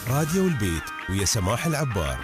راديو البيت ويا سماح العبار.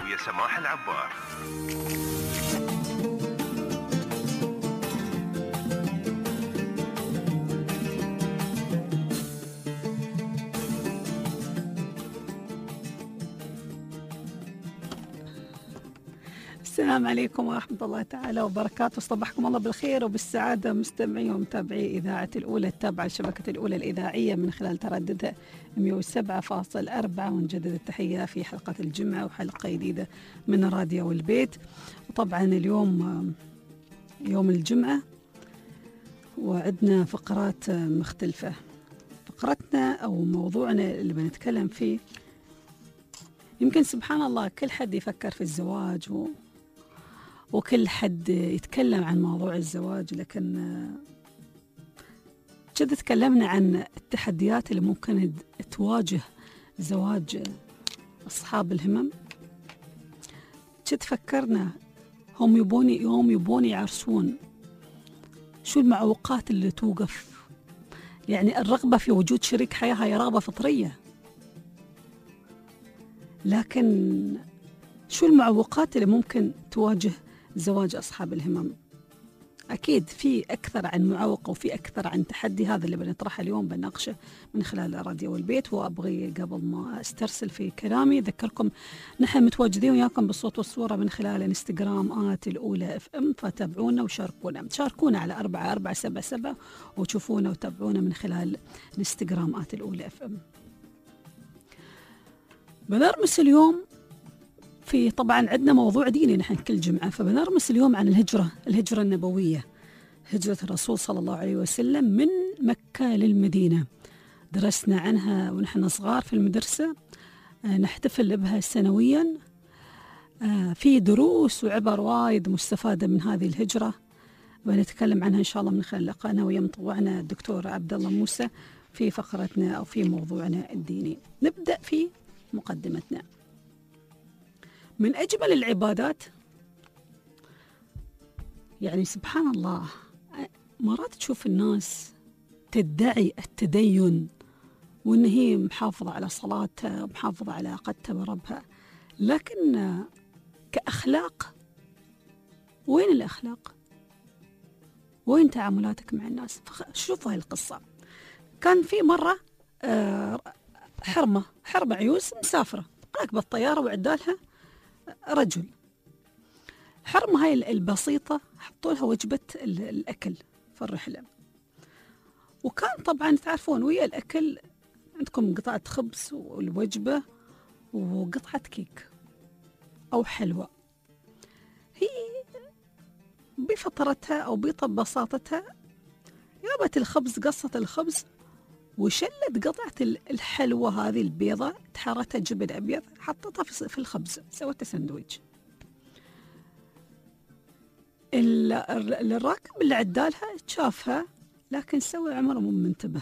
السلام عليكم ورحمة الله تعالى وبركاته. صبحكم الله بالخير وبالسعادة مستمعي ومتابعي إذاعة الأولى التابعة لشبكة الأولى الإذاعية من خلال ترددها 107.4. ونجدد التحية في حلقة الجمعة وحلقة جديدة من راديو البيت. وطبعا اليوم يوم الجمعة وعندنا فقرات مختلفة. فقرتنا أو موضوعنا اللي بنتكلم فيه يمكن سبحان الله كل حد يفكر في الزواج وكل حد يتكلم عن موضوع الزواج، لكن كده تكلمنا عن التحديات اللي ممكن تواجه زواج أصحاب الهمم. كده فكرنا هم يبون يعرسون، شو المعوقات اللي توقف؟ يعني الرغبة في وجود شريك حياة هي رغبة فطرية، لكن شو المعوقات اللي ممكن تواجه زواج أصحاب الهمم؟ أكيد في أكثر عن معوق وفي أكثر عن تحدي. هذا اللي بنطرحه اليوم بناقشه من خلال راديو البيت. وأبغي قبل ما أسترسل في كلامي أذكركم نحن متواجدين وياكم بالصوت والصورة من خلال انستغرام الأولى FM، فتابعونا وشاركونا على 4477 وتشوفونا وتابعونا من خلال انستغرام الأولى FM. بنرمس اليوم في طبعا عندنا موضوع ديني نحن كل جمعة، فبنرمس اليوم عن الهجرة النبوية، هجرة الرسول صلى الله عليه وسلم من مكة للمدينة. درسنا عنها ونحن صغار في المدرسة، نحتفل بها سنويا. في دروس وعبر وايد مستفادة من هذه الهجرة، بنتكلم عنها إن شاء الله من خلال لقاءنا ويا مطوعنا الدكتور عبد الله موسى في فقرتنا أو في موضوعنا الديني. نبدأ في مقدمتنا. من أجمل العبادات، يعني سبحان الله مرات تشوف الناس تدعي التدين وإن هي محافظة على صلاتها ومحافظة على علاقتها بربها، لكن كأخلاق وين الأخلاق؟ وين تعاملاتك مع الناس؟ شوفوا هاي القصة. كان في مرة حرمة عيوز مسافرة راكبة الطيارة وعدالها رجل. حرمة هاي البسيطة حطوا لها وجبة الأكل في الرحلة، وكان طبعا تعرفون ويا الأكل عندكم قطعة خبز والوجبة وقطعة كيك أو حلوى. هي بفطرتها أو ببساطتها جابت الخبز، قصت الخبز وشلت قطعة الحلوى هذه البيضة، تحرتها جبن أبيض، حطتها في الخبز، سوتها سندويتش. الراكب اللي عدالها شافها لكن سوى عمره مو منتبه.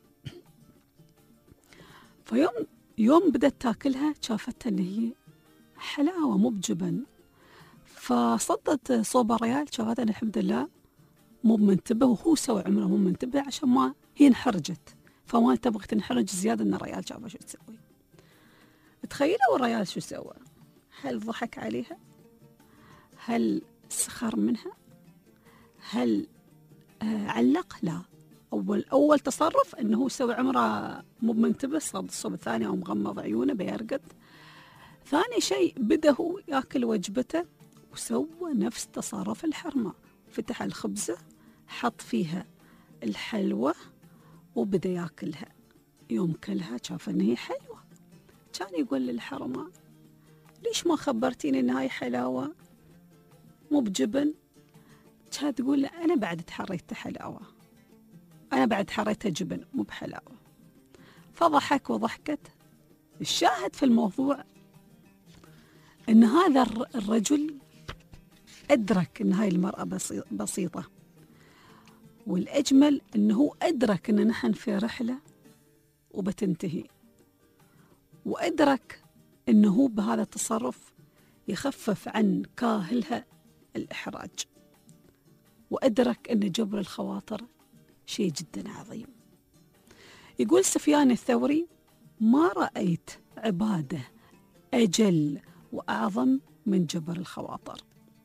يوم بدأت تاكلها شافتها إن هي حلاوة مو بجبن، فصدت صوب الريال، شافتها الحمد لله مو منتبه وهو سوى عمره مو منتبه، عشان ما هي انحرجت، فما تبغى تنحرج زيادة إن الريال شافها شو تسوي. تخيلوا الريال شو سوى؟ هل ضحك عليها؟ هل سخر منها؟ هل علق؟ لا. أول تصرف إنه سوى عمره مو منتبه، صاد الصوب الثاني أو مغمض عيونه بيرقد. ثاني شيء بدأ هو يأكل وجبته وسوى نفس تصرف الحرمة، فتح الخبزة حط فيها الحلوى وبدأ ياكلها. يوم كلها شاف إن هي حلوة، كان يقول للحرمة ليش ما خبرتيني إن هاي حلاوة مو بجبن؟ كانت تقول أنا بعد تحريت حلاوة، أنا بعد حريتها جبن مو بحلاوة. فضحك وضحكت. الشاهد في الموضوع إن هذا الرجل أدرك إن هاي المرأة بسيطة، والأجمل إنه أدرك إن نحن في رحلة وبتنتهي، وأدرك إنه بهذا التصرف يخفف عن كاهلها الإحراج، وأدرك أن جبر الخواطر شيء جدا عظيم. يقول سفيان الثوري ما رأيت عبادة أجل وأعظم من جبر الخواطر.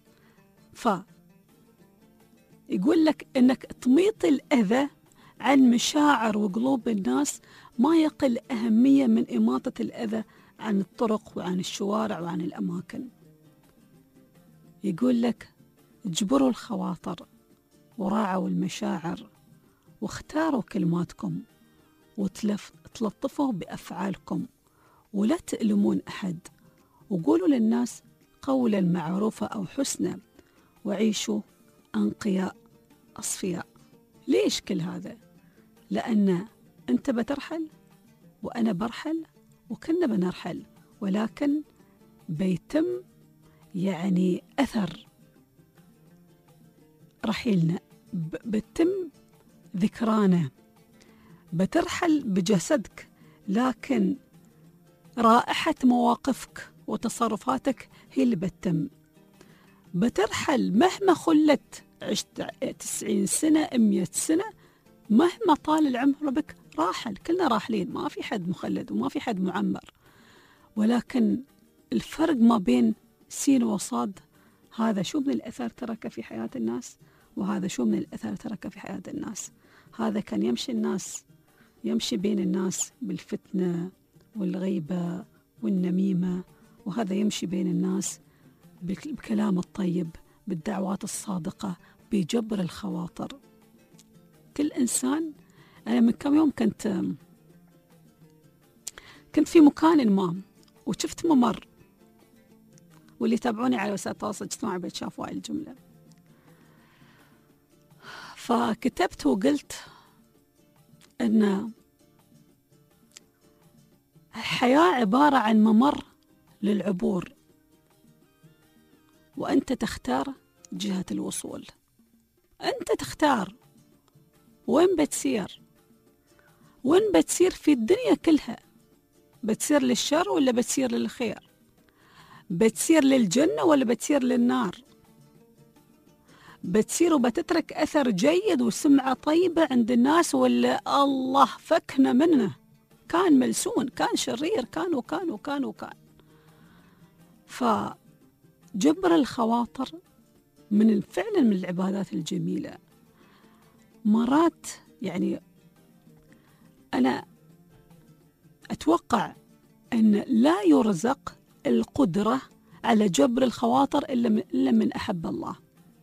يقول لك إنك تميط الأذى عن مشاعر وقلوب الناس ما يقل أهمية من إماطة الأذى عن الطرق وعن الشوارع وعن الأماكن. يقول لك اجبروا الخواطر وراعوا المشاعر واختاروا كلماتكم وتلطفوا بأفعالكم ولا تألمون أحد، وقولوا للناس قولا معروفا أو حسنا، وعيشوا أنقياء أصفياء. ليش كل هذا؟ لأن أنت بترحل وأنا برحل وكنا بنرحل، ولكن بيتم يعني أثر رحيلنا، بتم ذكرانا. بترحل بجسدك، لكن رائحة مواقفك وتصرفاتك هي اللي بتتم. بترحل مهما خلت، عشت 90 سنة 100 سنة، مهما طال العمر بك راحل، كلنا راحلين، ما في حد مخلد وما في حد معمر. ولكن الفرق ما بين سين وصاد، هذا شو من الأثر ترك في حياة الناس، وهذا شو من الأثر ترك في حياة الناس. هذا كان يمشي بين الناس بالفتنة والغيبة والنميمة، وهذا يمشي بين الناس بالكلام الطيب، بالدعوات الصادقة، بجبر الخواطر. كل إنسان. أنا من كم يوم كنت في مكان ما وشفت ممر، واللي يتابعوني على وسائل التواصل الاجتماعي بيتشافوا هاي الجملة، فكتبت وقلت أن الحياة عبارة عن ممر للعبور، وأنت تختار جهة الوصول. أنت تختار وين بتسير، وين بتسير في الدنيا كلها. بتسير للشر ولا بتسير للخير؟ بتسير للجنة ولا بتسير للنار؟ بتسير وبتترك أثر جيد وسمعة طيبة عند الناس، ولا الله فكنا منه، كان ملسون، كان شرير، كان وكان وكان وكان. فجبر الخواطر فعلا من العبادات الجميلة. مرات يعني أنا أتوقع أن لا يرزق القدرة على جبر الخواطر إلا من أحب الله،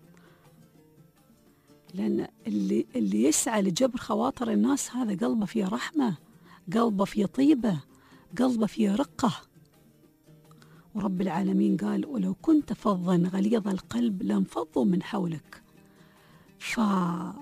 لأن اللي يسعى لجبر خواطر الناس هذا قلبه فيه رحمة، قلبه فيه طيبة، قلبه فيه رقة. ورب العالمين قال: ولو كنت فظا غليظ القلب لانفضوا من حولك. فطيبة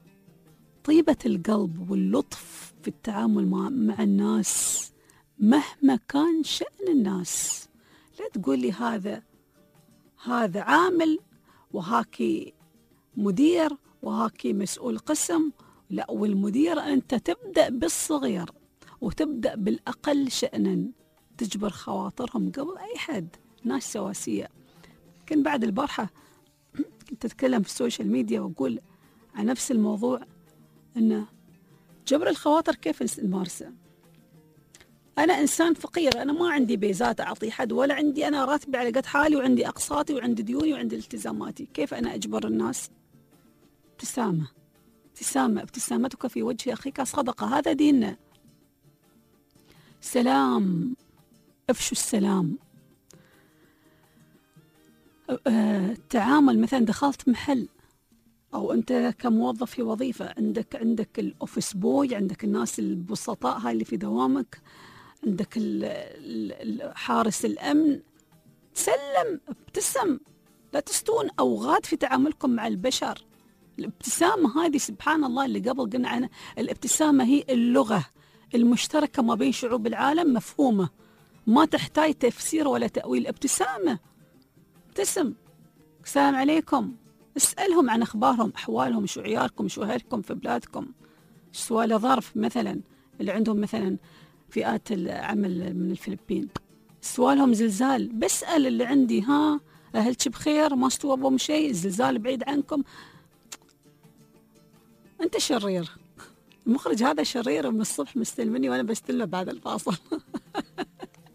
القلب واللطف في التعامل مع الناس مهما كان شأن الناس. لا تقول لي هذا عامل وهاكي مدير وهاكي مسؤول قسم. لا، والمدير أنت تبدأ بالصغير وتبدأ بالأقل شأنا، تجبر خواطرهم قبل أي حد. ناس سواسية. كان بعد البارحة كنت أتكلم في السوشيال ميديا وأقول عن نفس الموضوع، أن جبر الخواطر كيف نمارسه. أنا إنسان فقير، أنا ما عندي بيزات أعطي حد، ولا عندي أنا راتبي على قد حالي، وعندي أقساطي وعندي ديوني وعندي التزاماتي. كيف أنا أجبر الناس؟ ابتسامتك في وجه أخيك صدقة، هذا ديننا. سلام، افشوا السلام. التعامل، مثلا دخلت محل أو أنت كموظف في وظيفة، عندك الأوفيس بوي، عندك الناس البسطاء هاي اللي في دوامك، عندك حارس الأمن، سلم، ابتسم، لا تستون أوغاد في تعاملكم مع البشر. الابتسامة هذه سبحان الله اللي قبل قلنا عنها، الابتسامة هي اللغة المشتركة ما بين شعوب العالم، مفهومة، ما تحتاج تفسير ولا تأويل. ابتسامة، ابتسم، السلام عليكم، اسألهم عن أخبارهم، أحوالهم، شو عيالكم، شو أهلكم في بلادكم. سؤال ظرف مثلا اللي عندهم مثلا فئات العمل من الفلبين، سؤالهم زلزال، بسأل اللي عندي، أهلك بخير، ما استوى بهم شيء، الزلزال بعيد عنكم. أنت شرير. المخرج هذا شرير، من الصبح مستلمني وأنا بستلمه بعد الفاصل.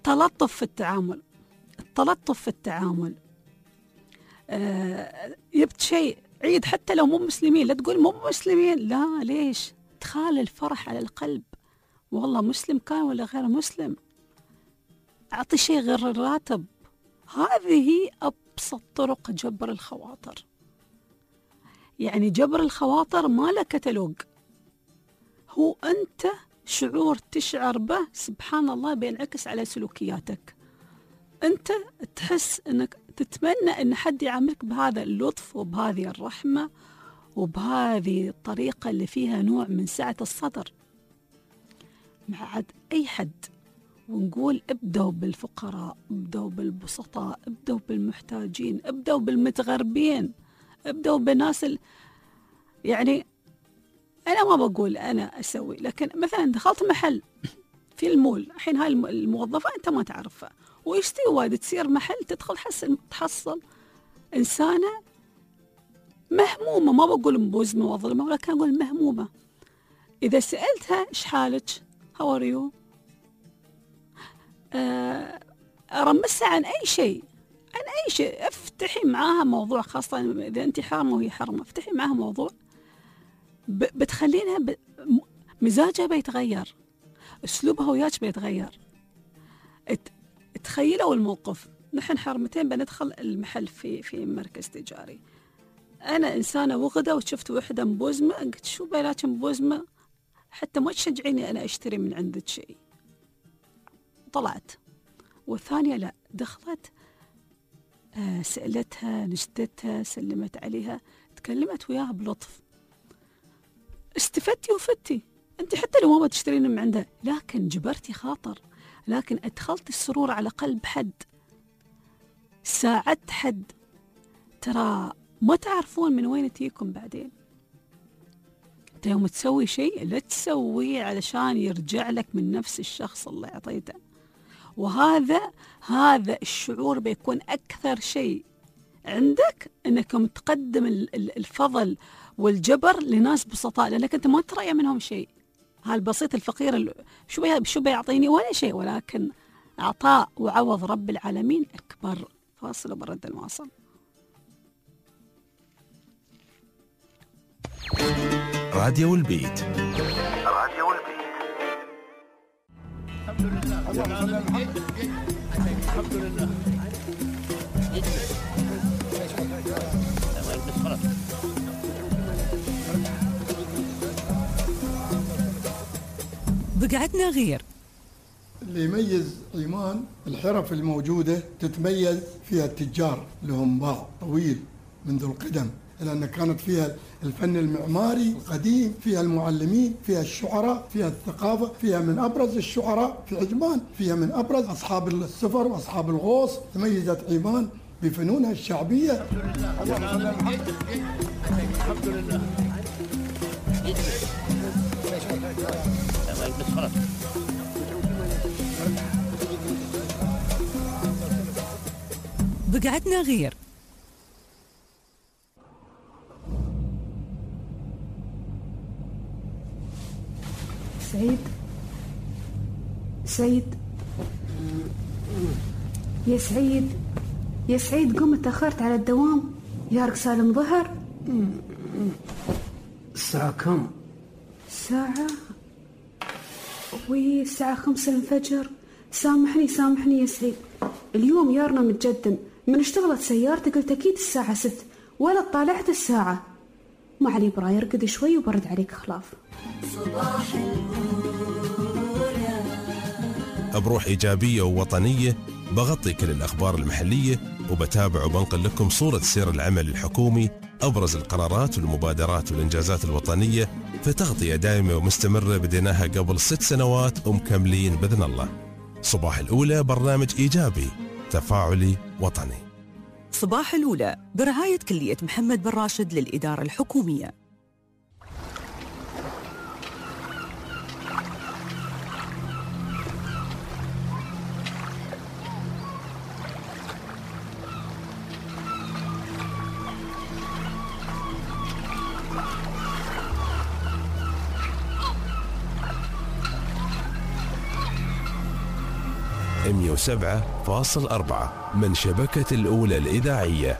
التلطف في التعامل، التلطف في التعامل. جبت شيء عيد حتى لو مو مسلمين، لا تقول مو مسلمين، لا ليش؟ ادخال الفرح على القلب، والله مسلم كان ولا غير مسلم، أعطي شيء غير الراتب. هذه أبسط طرق جبر الخواطر. يعني جبر الخواطر ما له كتالوج، هو أنت شعور تشعر به سبحان الله بينعكس على سلوكياتك. أنت تحس أنك تتمنى أن حد يعاملك بهذا اللطف وبهذه الرحمة وبهذه الطريقة اللي فيها نوع من سعة الصدر مع أي حد. ونقول ابدأوا بالفقراء، ابدأوا بالبسطاء، ابدأوا بالمحتاجين، ابدأوا بالمتغربين، ابدأوا بالناس يعني أنا ما بقول أنا أسوي، لكن مثلا دخلت محل في المول الحين، هاي الموظفة أنت ما تعرفها ويشتري وايد، تصير محل تدخل تحصل إنسانة مهمومة، ما بقول مبوزمة وظلمة، ولكن أقول مهمومة. إذا سألتها إيش حالك؟ How are you؟ أرمسها عن أي شيء، عن أي شيء، افتحي معاها موضوع، خاصة إذا أنت حارمة وهي حارمة، افتحي معاها موضوع بتخلينها مزاجها بيتغير، أسلوبها وياك بيتغير. تخيلوا الموقف، نحن حرمتين بندخل المحل في مركز تجاري، أنا إنسانة وغدة وشفت وحدة مبوزمة، قلت شو بيلاك مبوزمة حتى ما تشجعيني أنا أشتري من عندك شيء. طلعت. والثانية لا، دخلت سألتها، نشدتها، سلمت عليها، تكلمت وياها بلطف، استفدتي وفتي أنت حتى لو ما تشترين من عندها، لكن جبرتي خاطر، لكن أدخلت السرور على قلب حد، ساعدت حد. ترى ما تعرفون من وين تجيكم بعدين. أنت يوم تسوي شيء لا تسويه علشان يرجع لك من نفس الشخص اللي أعطيته، وهذا الشعور بيكون أكثر شيء عندك، أنكم تقدم الفضل والجبر لناس بسطاء، لأنك أنت ما ترى منهم شيء. هالبسيط الفقير شو بيعطيني ولا شيء، ولكن عطاء وعوض رب العالمين أكبر. فاصل وبرد المواصل. راديو البيت. راديو البيت. الحمد لله. بقعتنا غير. اللي يميز عمان الحرف الموجودة تتميز فيها التجار لهم باع طويل منذ القدم، لأن كانت فيها الفن المعماري القديم، فيها المعلمين، فيها الشعراء، فيها الثقافة، فيها من أبرز الشعراء في عمان، فيها من أبرز أصحاب السفر وأصحاب الغوص. تميزت عمان بفنونها الشعبية. الحمد لله. بقعتنا غير. سعيد يا سعيد قم، تأخرت على الدوام، يارك سالم ظهر. الساعة كم؟ الساعة الساعة 5 الفجر. سامحني يا سعيد، اليوم يارنا متجدم، من اشتغلت سيارتي قلت أكيد الساعة 6 ولا طالعت الساعة. ما علي براي، ارقد شوي وبرد عليك خلاف. صباح بروح إيجابية ووطنية بغطي كل الأخبار المحلية، وبتابع وبنقل لكم صورة سير العمل الحكومي، أبرز القرارات والمبادرات والإنجازات الوطنية، في تغطية دائمة ومستمرة بديناها قبل 6 سنوات ومكملين بإذن الله. صباح الأولى برنامج إيجابي تفاعلي وطني. صباح الأولى برعاية كلية محمد بن راشد للإدارة الحكومية. 107.4 من شبكة الأولى الإذاعية.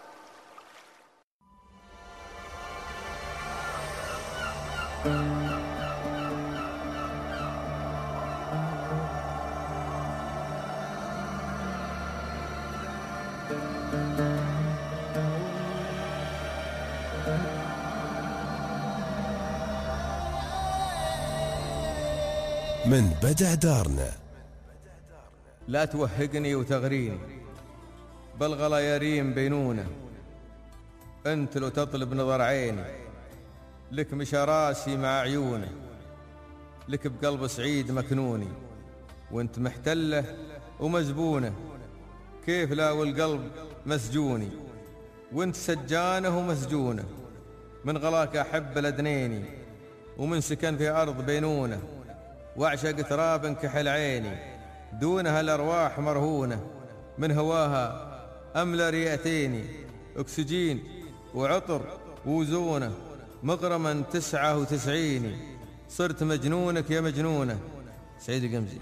من بدع دارنا. لا توهقني وتغريني بالغلا يريم بينونه، انت لو تطلب نظر عيني لك مشى راسي مع عيونه، لك بقلب سعيد مكنوني وانت محتله ومزبونه، كيف لا والقلب مسجوني وانت سجانه ومسجونه، من غلاك احب لدنيني ومن سكن في ارض بينونه، واعشق تراب كحل عيني دونها الارواح مرهونه، من هواها املى رئتيني اكسجين وعطر وزونه، مغرما 99 صرت مجنونك يا مجنونه. سعيد القمزي.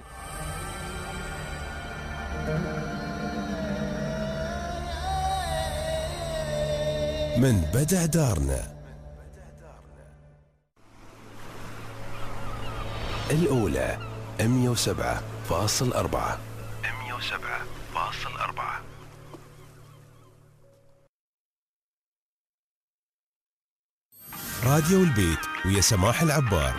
من بدع دارنا. الأولى 107.4. راديو البيت ويا سماح العبار.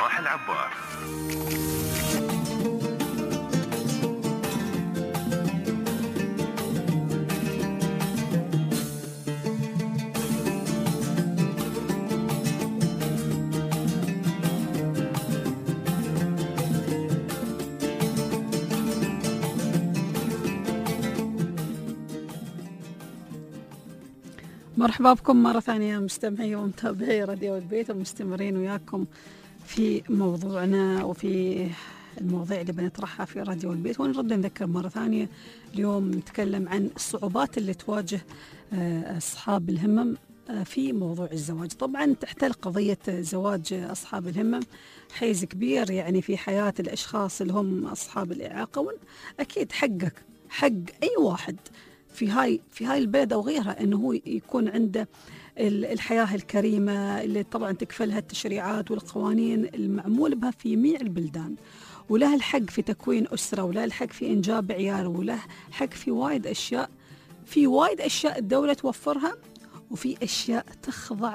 مرحبا بكم مرة ثانية مستمعي ومتابعي راديو البيت، ومستمرين وياكم في موضوعنا وفي المواضيع اللي بنطرحها في راديو البيت. ونرد نذكر مرة ثانية اليوم نتكلم عن الصعوبات اللي تواجه أصحاب الهمم في موضوع الزواج. طبعا تحتل قضية زواج أصحاب الهمم حيز كبير يعني في حياة الأشخاص اللي هم أصحاب الإعاقة، أكيد حقك حق أي واحد في هاي البلد أو غيرها أنه هو يكون عنده الحياة الكريمة اللي طبعا تكفلها التشريعات والقوانين المعمول بها في جميع البلدان، وله الحق في تكوين أسرة، وله الحق في إنجاب عيال، وله حق في وايد أشياء. في وايد أشياء الدولة توفرها، وفي أشياء تخضع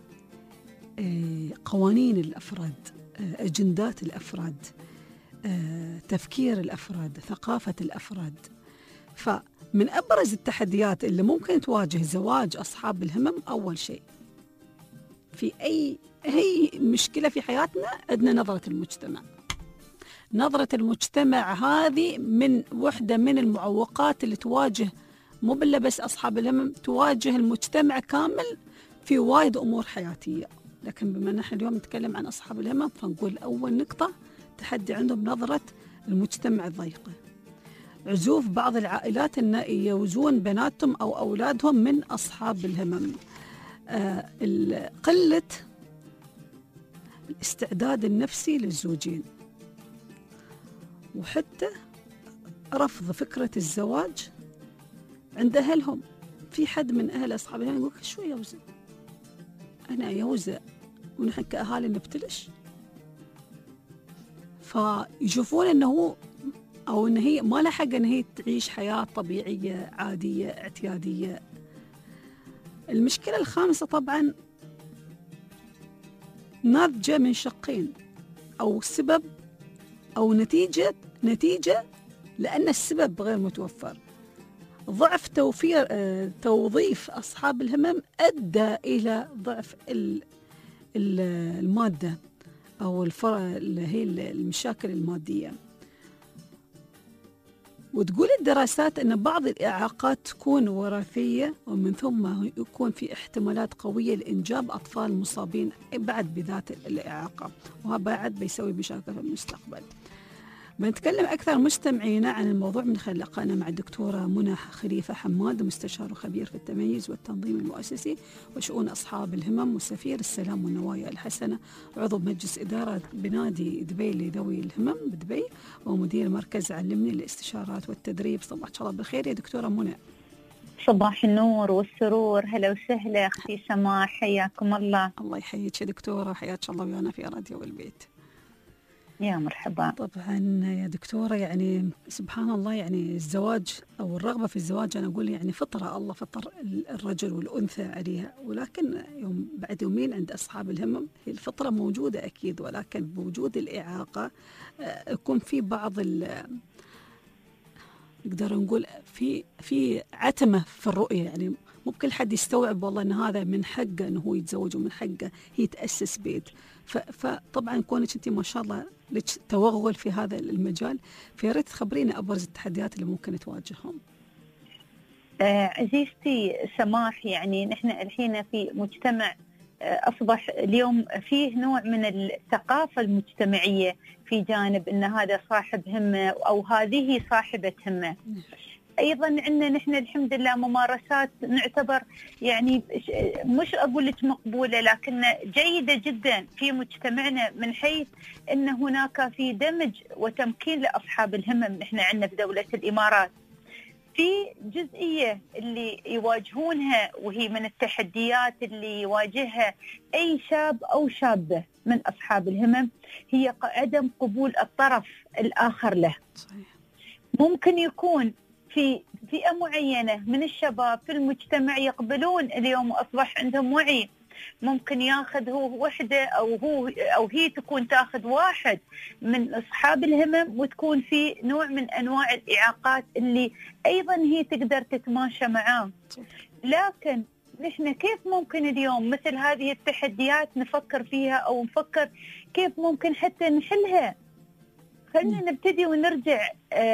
لقوانين الأفراد، أجندات الأفراد، تفكير الأفراد، ثقافة الأفراد. فمن أبرز التحديات اللي ممكن تواجه زواج أصحاب الهمم، أول شيء في أي مشكلة في حياتنا عندنا نظرة المجتمع. نظرة المجتمع هذه من وحدة من المعوقات اللي تواجه مو بلا بس أصحاب الهمم، تواجه المجتمع كامل في وايد أمور حياتية. لكن بما نحن اليوم نتكلم عن أصحاب الهمم، فنقول أول نقطة تحدي عندهم نظرة المجتمع الضيقة. عزوف بعض العائلات أن يوزون بناتهم أو أولادهم من أصحاب الهمم. قلة الاستعداد النفسي للزوجين، وحتى رفض فكرة الزواج عند أهلهم. في حد من أهل أصحاب الهمم يقول شو يوزع؟ أنا يوزع ونحن كأهالي نبتلش؟ فيشوفون أنه أو أن هي ما لها حق أن هي تعيش حياة طبيعية عادية اعتيادية. المشكلة الخامسة طبعا ناتجة من شقين، أو سبب أو نتيجة لأن السبب غير متوفر. ضعف توظيف أصحاب الهمم أدى إلى ضعف المادة أو اللي هي المشاكل المادية. وتقول الدراسات أن بعض الإعاقات تكون وراثية، ومن ثم يكون في احتمالات قوية لإنجاب أطفال مصابين بعد بذات الإعاقة، وهذا بعد بيسوي مشاكل في المستقبل. بنتكلم أكثر مستمعينا عن الموضوع من خلال لقائنا مع الدكتورة منى خليفة حماد، مستشار وخبير في التميز والتنظيم المؤسسي وشؤون أصحاب الهمم، وسفير السلام والنوايا الحسنة، عضو مجلس إدارة بنادي دبي لذوي الهمم بدبي، ومدير مركز علمني للاستشارات والتدريب. صباح الله بالخير يا دكتورة منى. صباح النور والسرور، هلا وسهلا أختي سماح، حياكم الله. الله يحييك يا دكتورة، حياك الله ويانا في راديو البيت. يا مرحبا. طبعا يا دكتورة، يعني سبحان الله، يعني الزواج أو الرغبة في الزواج أنا أقول يعني فطرة الله فطر الرجل والأنثى عليها، ولكن يوم بعد يومين عند أصحاب الهمم هي الفطرة موجودة أكيد، ولكن بوجود الإعاقة يكون في بعض نقدر نقول في عتمة في الرؤية، يعني مو بكل حد يستوعب والله ان هذا من حقه انه هو يتزوج ومن حقه هي تأسس بيت. فطبعا كونك انت ما شاء الله لك توغل في هذا المجال، فيا ريت تخبرينا ابرز التحديات اللي ممكن تواجههم. عزيزتي سماح، يعني نحن الحين في مجتمع أصبح اليوم فيه نوع من الثقافة المجتمعية، في جانب أن هذا صاحب همة أو هذه صاحبة همة. أيضا عندنا نحن الحمد لله ممارسات نعتبر يعني مش أقول لك مقبولة، لكن جيدة جدا في مجتمعنا، من حيث أن هناك في دمج وتمكين لأصحاب الهمم. نحن عندنا في دولة الإمارات في جزئية اللي يواجهونها، وهي من التحديات اللي يواجهها أي شاب أو شابة من أصحاب الهمم، هي عدم قبول الطرف الآخر له. صحيح. ممكن يكون في فئة معينة من الشباب في المجتمع يقبلون اليوم وأصبح عندهم وعي، ممكن ياخذ هو وحده أو هي تكون تاخذ واحد من أصحاب الهمم، وتكون في نوع من أنواع الإعاقات اللي أيضا هي تقدر تتماشى معاه. لكن نحن كيف ممكن اليوم مثل هذه التحديات نفكر فيها، أو نفكر كيف ممكن حتى نحلها؟ خلينا نبتدي ونرجع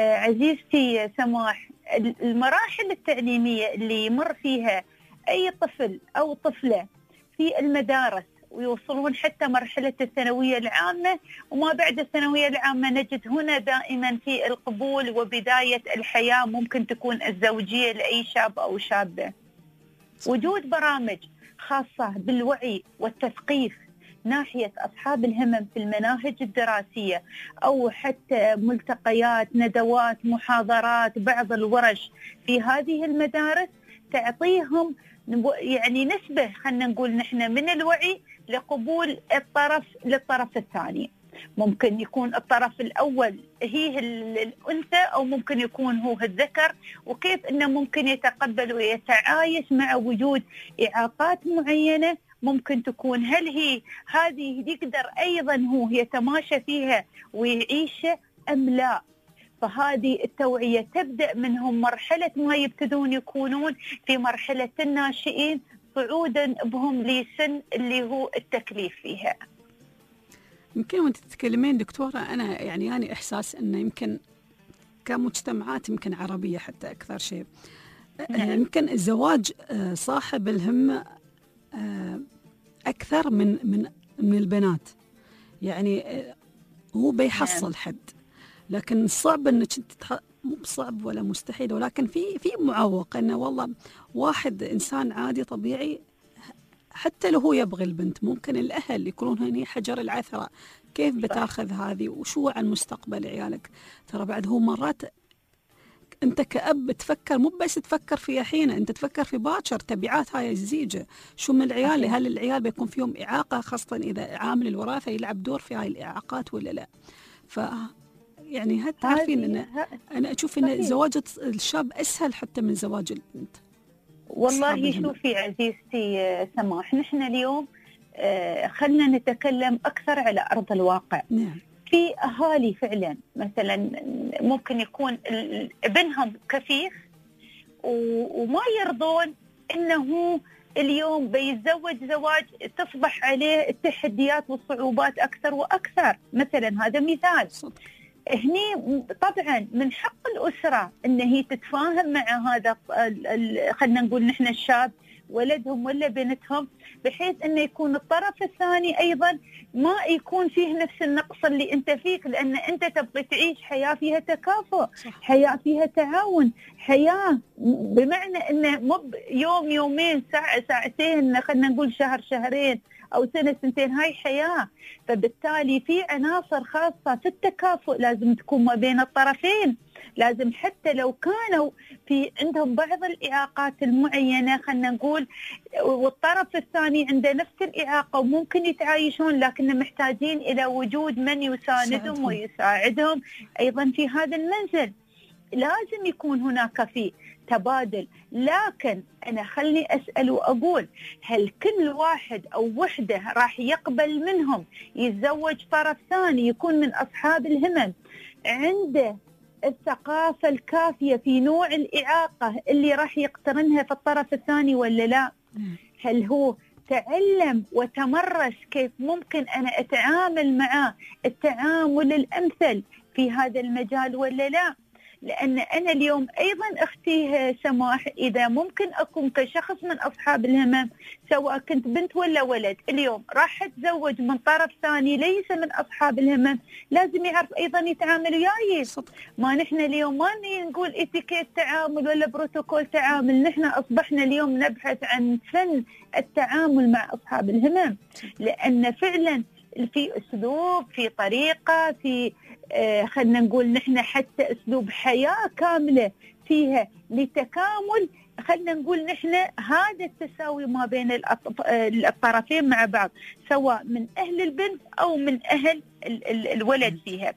عزيزتي سماح، المراحل التعليمية اللي يمر فيها أي طفل أو طفلة في المدارس، ويوصلون حتى مرحلة الثانوية العامة، وما بعد الثانوية العامة نجد هنا دائما في القبول وبداية الحياة ممكن تكون الزوجية لأي شاب أو شابة. وجود برامج خاصة بالوعي والتثقيف ناحية أصحاب الهمم في المناهج الدراسية، أو حتى ملتقيات، ندوات، محاضرات، بعض الورش في هذه المدارس تعطيهم يعني نسبة، خلنا نقول نحن من الوعي لقبول الطرف للطرف الثاني. ممكن يكون الطرف الأول هي الأنثى، أو ممكن يكون هو الذكر، وكيف أنه ممكن يتقبل ويتعايش مع وجود إعاقات معينة ممكن تكون. هل هي هذه يقدر أيضا هو يتماشى فيها ويعيشها أم لا؟ فهذه التوعية تبدأ منهم مرحلة ما يبتدون يكونون في مرحلة الناشئين، صعودا بهم لسن اللي هو التكليف فيها. يمكن وانت تتكلمين دكتورة، أنا يعني إحساس أنه يمكن كمجتمعات يمكن عربية حتى أكثر شيء، يمكن الزواج صاحب الهمة أكثر من البنات، يعني هو بيحصل حد، لكن صعب انك مو صعب ولا مستحيل، ولكن في معوق انه والله واحد انسان عادي طبيعي حتى لو هو يبغي البنت، ممكن الاهل يكونون هني حجر العثرة، كيف بتاخذ هذه وشو عن مستقبل عيالك؟ ترى بعد هو مرات انت كأب تفكر، مو بس تفكر في حين، انت تفكر في باكر تبعات هاي الزيجة، شو من العيال، هل العيال بيكون فيهم إعاقة، خاصة إذا عامل الوراثة يلعب دور في هاي الإعاقات ولا لا؟ يعني تعرفين ان انا اشوف ان زواج الشاب اسهل حتى من زواج البنت. والله شوفي عزيزتي سماح، نحن اليوم خلنا نتكلم اكثر على ارض الواقع. نعم. في اهالي فعلا مثلا ممكن يكون ابنهم كفيف وما يرضون انه اليوم بيتزوج زواج تصبح عليه التحديات والصعوبات اكثر واكثر. مثلا هذا مثال صدق. هني طبعا من حق الأسرة أن هي تتفاهم مع هذا خلنا نقول نحن الشاب ولدهم ولا بنتهم، بحيث أنه يكون الطرف الثاني أيضا ما يكون فيه نفس النقص اللي أنت فيك، لأن أنت تبغي تعيش حياة فيها تكافؤ، حياة فيها تعاون، حياة بمعنى أنه مو يوم يومين ساعة ساعتين، خلينا نقول شهر شهرين أو سنة سنتين، هاي حياة. فبالتالي في عناصر خاصة في التكافؤ لازم تكون ما بين الطرفين. لازم حتى لو كانوا في عندهم بعض الإعاقات المعينة خلينا نقول، والطرف الثاني عنده نفس الإعاقة وممكن يتعايشون، لكن محتاجين إلى وجود من يساندهم ويساعدهم أيضا في هذا المنزل. لازم يكون هناك في تبادل. لكن أنا خلني أسأل وأقول، هل كل واحد أو وحدة راح يقبل منهم يتزوج طرف ثاني يكون من أصحاب الهمم عنده الثقافة الكافية في نوع الإعاقة اللي راح يقترنها في الطرف الثاني ولا لا؟ هل هو تعلم وتمرس كيف ممكن أنا أتعامل معه التعامل الأمثل في هذا المجال ولا لا؟ لأن أنا اليوم أيضا أختي سماح، إذا ممكن أكون كشخص من أصحاب الهمم سواء كنت بنت ولا ولد، اليوم راح أتزوج من طرف ثاني ليس من أصحاب الهمم، لازم يعرف أيضا يتعامل وياي. ما نحن اليوم ما نقول اتيكيت تعامل ولا بروتوكول تعامل، نحن أصبحنا اليوم نبحث عن فن التعامل مع أصحاب الهمم، لأن فعلا في أسلوب، في طريقة، في خلنا نقول نحن حتى أسلوب حياة كاملة فيها لتكامل، خلنا نقول نحن هذا التساوي ما بين الطرفين مع بعض، سواء من أهل البنت أو من أهل الولد فيها.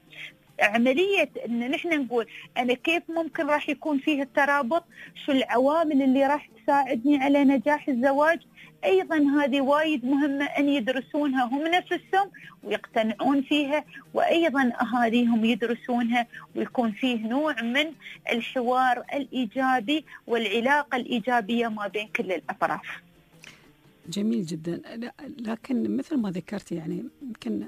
عملية إن نحن نقول أنا كيف ممكن راح يكون فيه الترابط، شو العوامل اللي راح تساعدني على نجاح الزواج، أيضا هذه وايد مهمة أن يدرسونها هم نفسهم ويقتنعون فيها، وأيضا أهاليهم يدرسونها، ويكون فيه نوع من الحوار الإيجابي والعلاقة الإيجابية ما بين كل الأطراف. جميل جدا. لكن مثل ما ذكرت يعني يمكن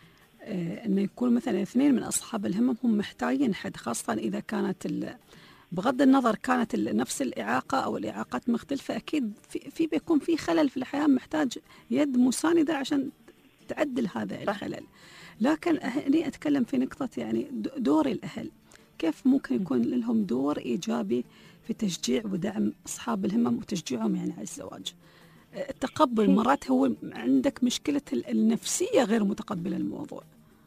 أنه يكون مثلا اثنين من أصحاب الهمم هم محتاجين حد، خاصة إذا كانت بغض النظر كانت نفس الإعاقة أو الإعاقات مختلفة، أكيد في بيكون في خلل في الحياة محتاج يد مساندة عشان تعدل هذا الخلل. لكن هني أتكلم في نقطة يعني دور الأهل، كيف ممكن يكون لهم دور إيجابي في تشجيع ودعم أصحاب الهمم وتشجيعهم يعني على الزواج. التقبل مرات هو عندك مشكلة النفسية غير متقبلة الموضوع.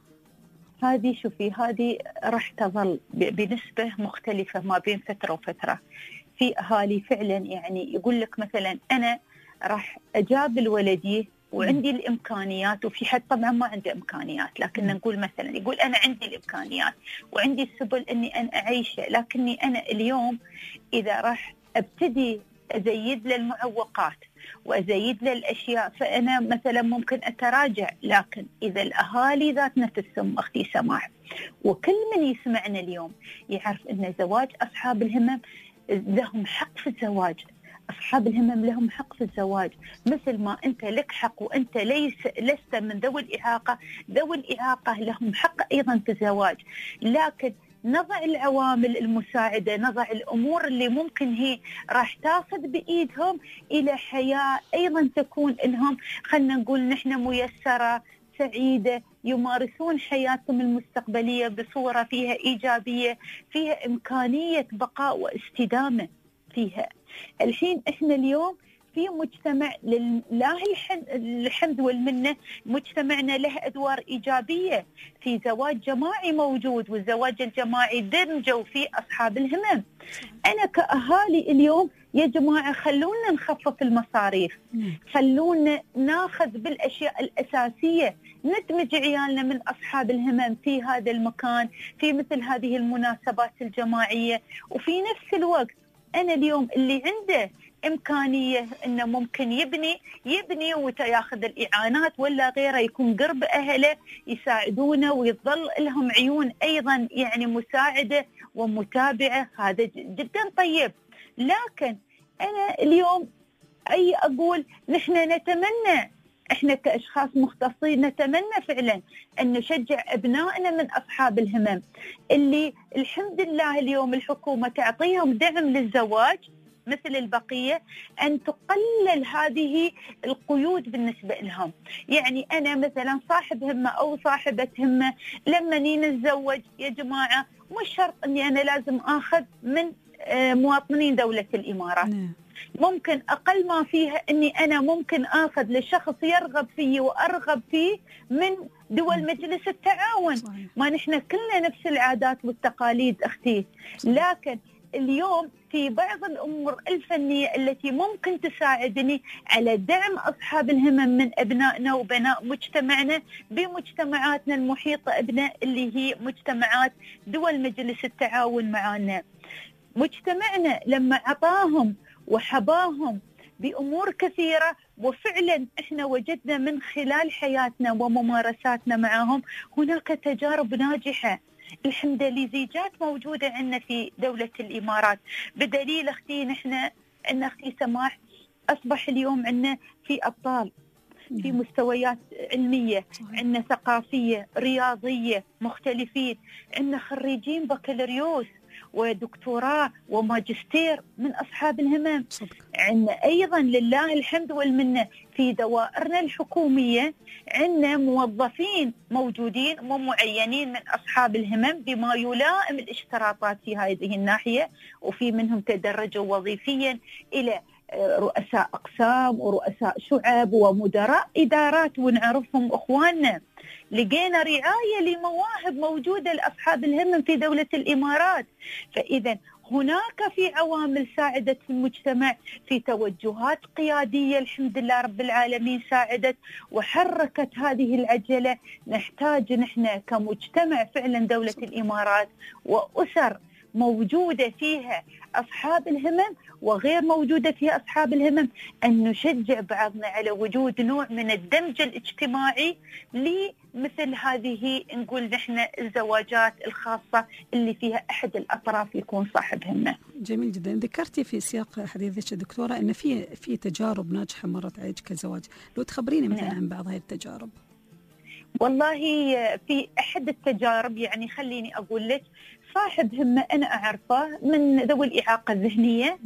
هذه شوفي هذه راح تظل بنسبة مختلفة ما بين فترة وفترة. في أهالي فعلا يعني يقول لك مثلا أنا راح أجابل ولدي وعندي الإمكانيات، وفي حد طبعا ما عنده إمكانيات، لكن نقول مثلا يقول أنا عندي الإمكانيات وعندي السبل أني أنا أعيشه، لكني أنا اليوم إذا راح أبتدي أزيد له المعوقات وأزيد له الأشياء فأنا مثلا ممكن أتراجع. لكن إذا الأهالي ذات نفسهم أختي سماح وكل من يسمعنا اليوم يعرف أن زواج أصحاب الهمم لهم حق في الزواج، أصحاب الهمم لهم حق في الزواج مثل ما أنت لك حق، وأنت لست من ذوي الإعاقة، ذوي الإعاقة لهم حق أيضا في الزواج. لكن نضع العوامل المساعدة، نضع الأمور اللي ممكن هي راح تاخذ بإيدهم إلى حياة أيضا تكون لهم خلنا نقول نحن ميسرة سعيدة، يمارسون حياتهم المستقبلية بصورة فيها إيجابية، فيها إمكانية بقاء واستدامة فيها. الحين إحنا اليوم في مجتمع لله الحمد والمنة، مجتمعنا له أدوار إيجابية، في زواج جماعي موجود، والزواج الجماعي دمجوا فيه أصحاب الهمم. أنا كأهالي اليوم يا جماعة خلونا نخفف المصاريف، خلونا ناخذ بالأشياء الأساسية، ندمج عيالنا من أصحاب الهمم في هذا المكان في مثل هذه المناسبات الجماعية. وفي نفس الوقت أنا اليوم اللي عنده إمكانية إنه ممكن يبني وياخذ الإعانات ولا غيره، يكون قرب أهله يساعدونه ويظل لهم عيون أيضا يعني مساعدة ومتابعة، هذا جدا طيب. لكن أنا اليوم أقول نحن نتمنى، إحنا كأشخاص مختصين نتمنى فعلا أن نشجع أبنائنا من أصحاب الهمم اللي الحمد لله اليوم الحكومة تعطيهم دعم للزواج، مثل البقية، أن تقلل هذه القيود بالنسبة لهم. يعني أنا مثلا صاحب همة أو صاحبة همة لما نتزوج يا جماعة مش شرط أني أنا لازم أخذ من مواطنين دولة الإمارات. ممكن أقل ما فيها أني أنا ممكن أخذ لشخص يرغب فيه وأرغب فيه من دول مجلس التعاون. ما نحن كلنا نفس العادات والتقاليد أختي، لكن اليوم في بعض الأمور الفنية التي ممكن تساعدني على دعم أصحاب الهمم من أبنائنا وبناء مجتمعنا بمجتمعاتنا المحيطة ابنا اللي هي مجتمعات دول مجلس التعاون معنا. مجتمعنا لما عطاهم وحباهم بأمور كثيرة، وفعلا احنا وجدنا من خلال حياتنا وممارساتنا معهم هناك تجارب ناجحة. الحمد لله زيجات موجودة عندنا في دولة الإمارات، بدليل أختي نحن أن أختي سماح أصبح اليوم عندنا في أبطال في مستويات علمية، عندنا ثقافية رياضية مختلفين، عندنا خريجين بكالوريوس ودكتوراه وماجستير من أصحاب الهمم. عندنا أيضا لله الحمد والمنة في دوائرنا الحكومية عندنا موظفين موجودين ومعينين من أصحاب الهمم بما يلائم الاشتراطات في هذه الناحية، وفي منهم تدرجوا وظيفيا إلى رؤساء أقسام ورؤساء شعب ومدراء إدارات، ونعرفهم أخواننا. لقينا رعاية لمواهب موجودة لأصحاب الهمم في دولة الإمارات. فإذا هناك في عوامل ساعدت في المجتمع، في توجهات قيادية الحمد لله رب العالمين ساعدت وحركت هذه العجلة. نحتاج نحن كمجتمع فعلا دولة الإمارات وأسر موجودة فيها أصحاب الهمم وغير موجودة فيها أصحاب الهمم أن نشجع بعضنا على وجود نوع من الدمج الاجتماعي لمثل هذه نقول نحن الزواجات الخاصة اللي فيها أحد الأطراف يكون صاحب همة. جميل جدا. ذكرتي في سياق حديثك دكتورة أن في تجارب ناجحة مرت عليك كزواج، لو تخبريني مثلا عن بعض هذه التجارب. والله في أحد التجارب يعني خليني أقول لك صاحب همة أنا أعرفه من ذوي الإعاقة الذهنية،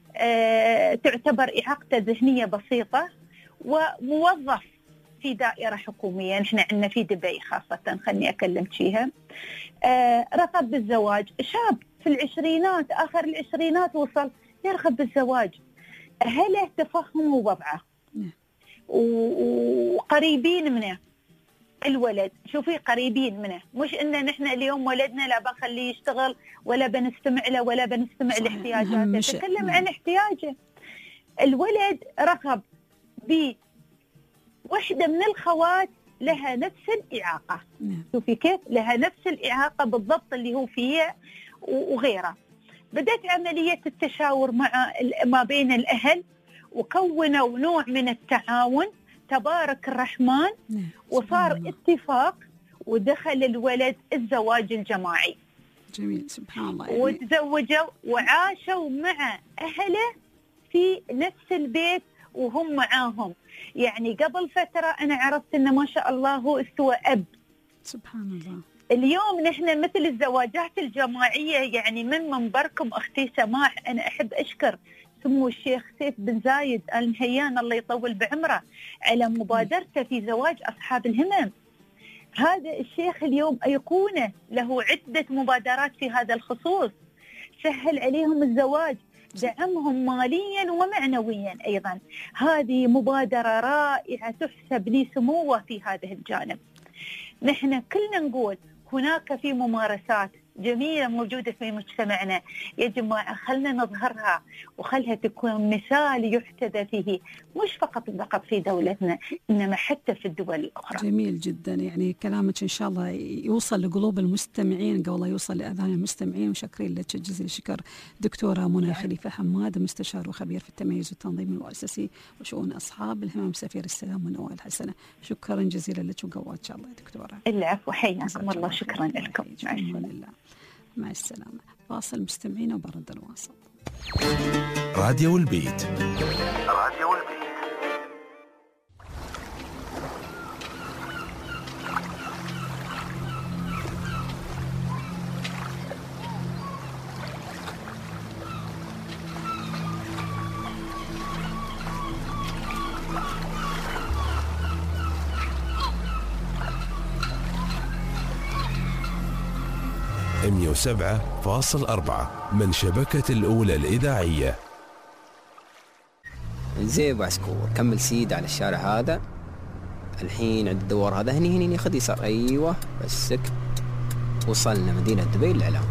تعتبر إعاقته الذهنية بسيطة، وموظف في دائرة حكومية نحن عندنا في دبي خاصة خلني أكلمك فيها. رغب بالزواج، شاب في العشرينات آخر العشرينات وصل يرغب بالزواج، أهله تفهموا وضعه وقريبين منه الولد. شوفي قريبين منه، مش إن نحن اليوم ولدنا لا بخليه يشتغل ولا بنستمع له ولا بنستمع لاحتياجاته، نتكلم عن احتياجه. الولد رغب بوحدة من الخوات لها نفس الإعاقة. شوفي كيف لها نفس الإعاقة بالضبط اللي هو فيها وغيره. بدأت عملية التشاور ما بين الأهل وكونوا نوع من التعاون تبارك الرحمن، وصار اتفاق ودخل الولد الزواج الجماعي. جميل سبحان الله. وتزوجوا وعاشوا مع أهله في نفس البيت وهم معاهم. يعني قبل فترة أنا عرفت أنه ما شاء الله هو استوى أب. سبحان الله. اليوم نحن مثل الزواجات الجماعية، يعني من منبركم أختي سماح أنا أحب أشكر سمو الشيخ سيف بن زايد آل نهيان الله يطول بعمره على مبادرته في زواج أصحاب الهمم. هذا الشيخ اليوم أيقونة له عدة مبادرات في هذا الخصوص، سهل عليهم الزواج، دعمهم ماليا ومعنويا أيضا. هذه مبادرة رائعة تحسب لي سموه في هذا الجانب. نحن كلنا نقول هناك في ممارسات جميلة موجودة في مجتمعنا يا جماعة، خلنا نظهرها وخلها تكون مثال يحتذى فيه، مش فقط في دولتنا إنما حتى في الدول الأخرى. جميل جدا. يعني كلامك إن شاء الله يوصل لقلوب المستمعين قبل يوصل لأذان المستمعين، وشكرين لك جزيل الشكر دكتورة منى خليفة حماد، مستشار وخبير في التمييز والتنظيم المؤسسي وشؤون أصحاب الهمم، سفير السلام والنوايا الحسنة. شكرا جزيلا لك وقوات إن شاء الله يا دكتورة. العفو، حياكم الله، شكرا لكم. مع السلامة. واصل مستمعين وبرد الواصل. راديو البيت. راديو البيت. 107.4 من شبكة الأولى الإذاعية. زين ابو عسكور، كمل سيد على الشارع هذا الحين عند الدوار هذا، هني خذ يسار. ايوه بسك، وصلنا مدينة دبي الإعلام.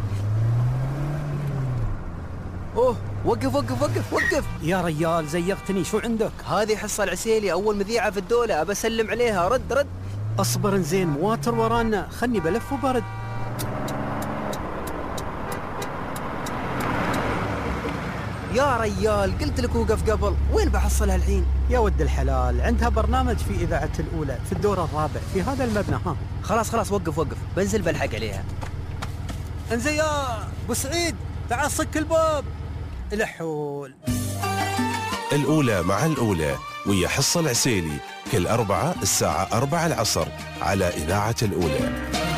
اوه وقف يا رجال زيقتني، شو عندك؟ هذه حصة العسيلي أول مذيعة في الدولة، أبى أسلم عليها. رد اصبر زين، مواتر ورانا، خلني بلف وبرد. يا رجال قلت لك وقف قبل، وين بحصلها الحين؟ يا ود الحلال، عندها برنامج في إذاعة الأولى في الدور الرابع في هذا المبنى. ها خلاص وقف، بنزل بلحق عليها. انزين يا ابو سعيد، تعال صك الباب. الحول الأولى مع الأولى ويا حصة العسيلي كل أربعة الساعة 4 العصر على إذاعة الأولى.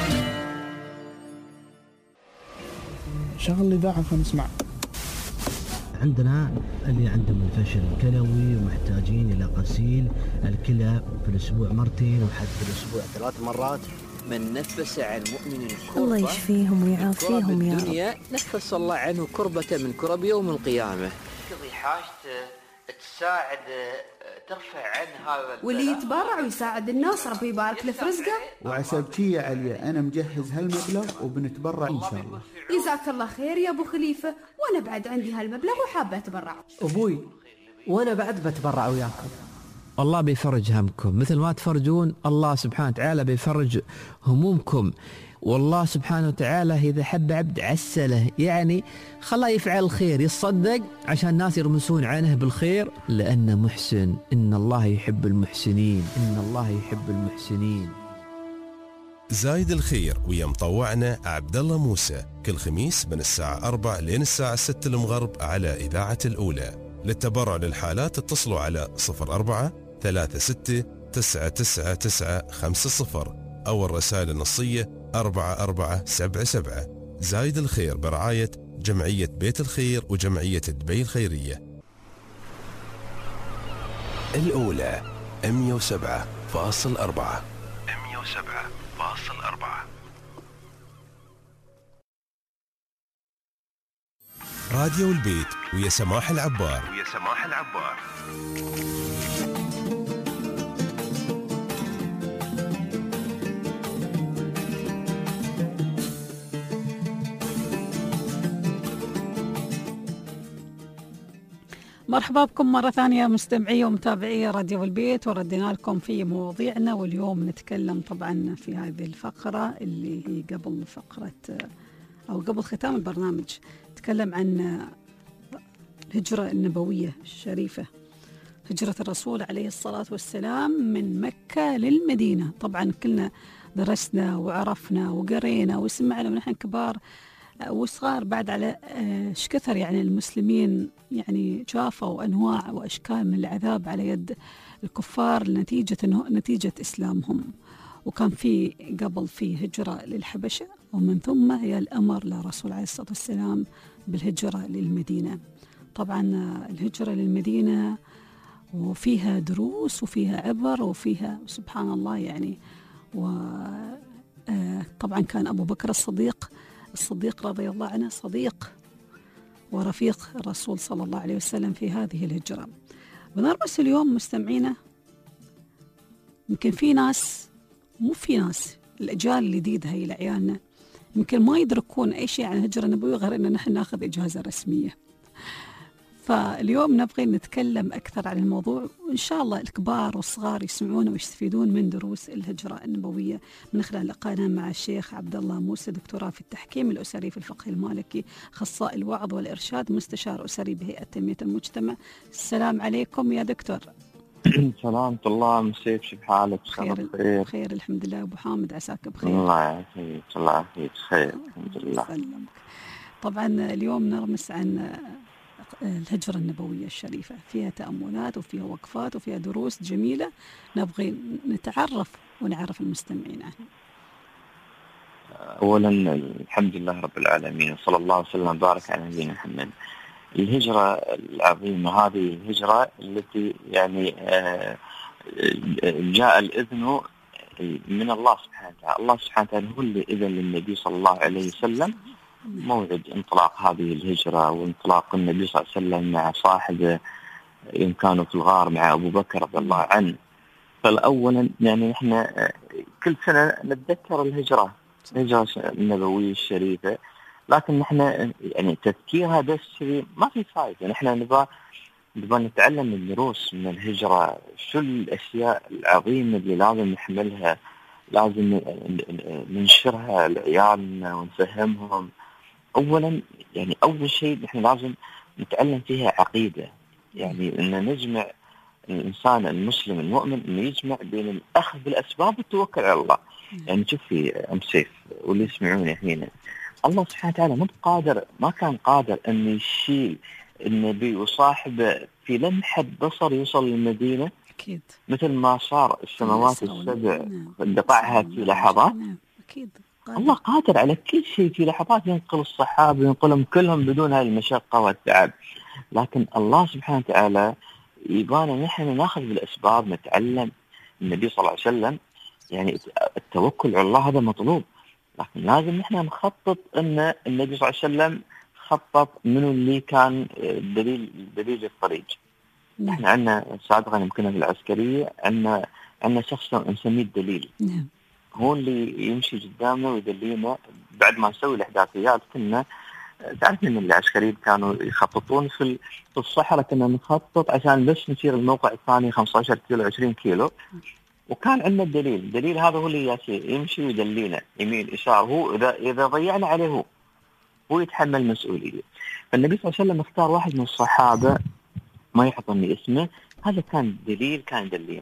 شغل الإذاعة فنسمع. عندنا اللي عندهم الفشل الكلوي ومحتاجين إلى غسيل الكلى في الأسبوع مرتين وحتى في الأسبوع 3 مرات. من نفس عن مؤمن الكربة الله يشفيهم ويعافيهم يا رب. نفس الله عنه كربة من كرب يوم القيامة. تقضي حاجته، تساعد، ترفع عن هذا. واللي يتبرع ويساعد الناس ربي يبارك له في رزقه. وعسبتي عليا أنا مجهز هالمبلغ وبنتبرع إن شاء الله. جزاك الله خير يا أبو خليفة، وأنا بعد عندي هالمبلغ وحابة أتبرع. أبوي وأنا بعد بتبرع وياكم. الله بيفرج همكم مثل ما تفرجون، الله سبحانه وتعالى بيفرج همومكم. والله سبحانه وتعالى إذا حب عبد عسله، يعني خلاه يفعل الخير، يتصدق عشان الناس يرمسون عنه بالخير، لأنه محسن. إن الله يحب المحسنين، إن الله يحب المحسنين. زايد الخير ويا مطوعنا عبد الله موسى كل خميس من الساعة 4 لين الساعة 6 المغرب على إذاعة الأولى. للتبرع للحالات اتصلوا على 0436999950 أو الرسائل النصية 4477. زايد الخير برعاية جمعية بيت الخير وجمعية دبي الخيرية. الأولى 107.4. راديو البيت ويا سماح العبار. مرحبا بكم مرة ثانية مستمعي ومتابعي راديو البيت، وردنا لكم في مواضيعنا. واليوم نتكلم طبعا في هذه الفقرة اللي هي قبل فقرة أو قبل ختام البرنامج، نتكلم عن الهجرة النبوية الشريفة، هجرة الرسول عليه الصلاة والسلام من مكة للمدينة. طبعا كلنا درسنا وعرفنا وقرينا وسمعنا ونحن كبار وصغار بعد على كثر يعني المسلمين يعني شافوا أنواع وأشكال من العذاب على يد الكفار نتيجة إسلامهم. وكان في قبل في هجرة للحبشة، ومن ثم هي الأمر للرسول عليه الصلاة والسلام بالهجرة للمدينة. طبعا الهجرة للمدينة وفيها دروس وفيها عبر وفيها سبحان الله يعني. وطبعا كان أبو بكر الصديق رضي الله عنه صديق ورفيق الرسول صلى الله عليه وسلم في هذه الهجرة. بنرمس اليوم مستمعينا، يمكن في ناس الأجيال الجديدة هي لعيالنا يمكن ما يدركون أي شيء عن الهجرة النبوية غير أن نحن ناخذ إجازة رسمية. فاليوم نبغي نتكلم أكثر عن الموضوع، وإن شاء الله الكبار والصغار يسمعون ويستفيدون من دروس الهجرة النبوية من خلال لقائنا مع الشيخ عبد الله موسى، دكتوراه في التحكيم الأسري في الفقه المالكي، أخصائي الوعظ والإرشاد، مستشار أسري بهيئة تنمية المجتمع. السلام عليكم يا دكتور. سلامة الله، مسيك كيف حالك؟ بخير الحمد لله. أبو حامد عساك بخير. الله يعافيك، الله يعافيك، خير الحمد لله. طبعا اليوم نرمس عن الهجرة النبوية الشريفة، فيها تأملات وفيها وقفات وفيها دروس جميلة نبغي نتعرف ونعرف المستمعين عنها. أولا الحمد لله رب العالمين، وصلى الله وسلم وبارك على نبينا محمد. الهجرة العظيمة هذه الهجرة التي يعني جاء الإذن من الله سبحانه وتعالى. الله سبحانه وتعالى هو اللي إذن للنبي صلى الله عليه وسلم موعد انطلاق هذه الهجرة، وانطلاق النبي صلى الله عليه وسلم مع صاحبه يوم كانوا في الغار مع أبو بكر رضي الله عنه. فالأولا يعني نحن كل سنة نتذكر الهجرة النبوية الشريفة، لكن نحن يعني تذكيرها بس ما في فائدة. نحن نبغى نتعلم الدروس من الهجرة، شو الأشياء العظيمة اللي لازم نحملها، لازم ننشرها لعيالنا ونفهمهم. أولا يعني أول شيء نحن لازم نتعلم فيها عقيدة، يعني أن نجمع الإنسان المسلم المؤمن أنه يجمع بين الأخذ بالأسباب والتوكل على الله. يعني شوفي أم سيف واللي يسمعوني هنا، الله سبحانه وتعالى ما كان قادر أن يشيل النبي وصاحبه في لمحة بصر يوصل للمدينة؟ أكيد. مثل ما صار السماوات السبع قطعها في لحظات. أكيد. الله قادر على كل شيء في لحظات، ينقل الصحابة ينقلهم كلهم بدون هاي المشقة والتعب. لكن الله سبحانه وتعالى يبانا نحن ناخذ بالأسباب، نتعلم. النبي صلى الله عليه وسلم يعني التوكل على الله هذا مطلوب، لكن لازم نحن نخطط. أن النبي صلى الله عليه وسلم خطط منه اللي كان دليل الطريق. نحن عندنا سابقا يمكن في العسكرية عندنا شخص نسميه الدليل. هو اللي يمشي قدامنا ويدلينا بعد ما نسوي الإحداثيات. كنا تعرف ان العسكريين كانوا يخططون في الصحراء، كنا نخطط عشان بس نسير الموقع الثاني 15 كيلو 20 كيلو، وكان عندنا الدليل هذا هو اللي يمشي ويدلينا يمين إشارة. هو إذا ضيعنا عليه هو يتحمل المسؤولية. فالنبي صلى الله عليه وسلم اختار واحد من الصحابة ما يحطني اسمه، هذا كان دليل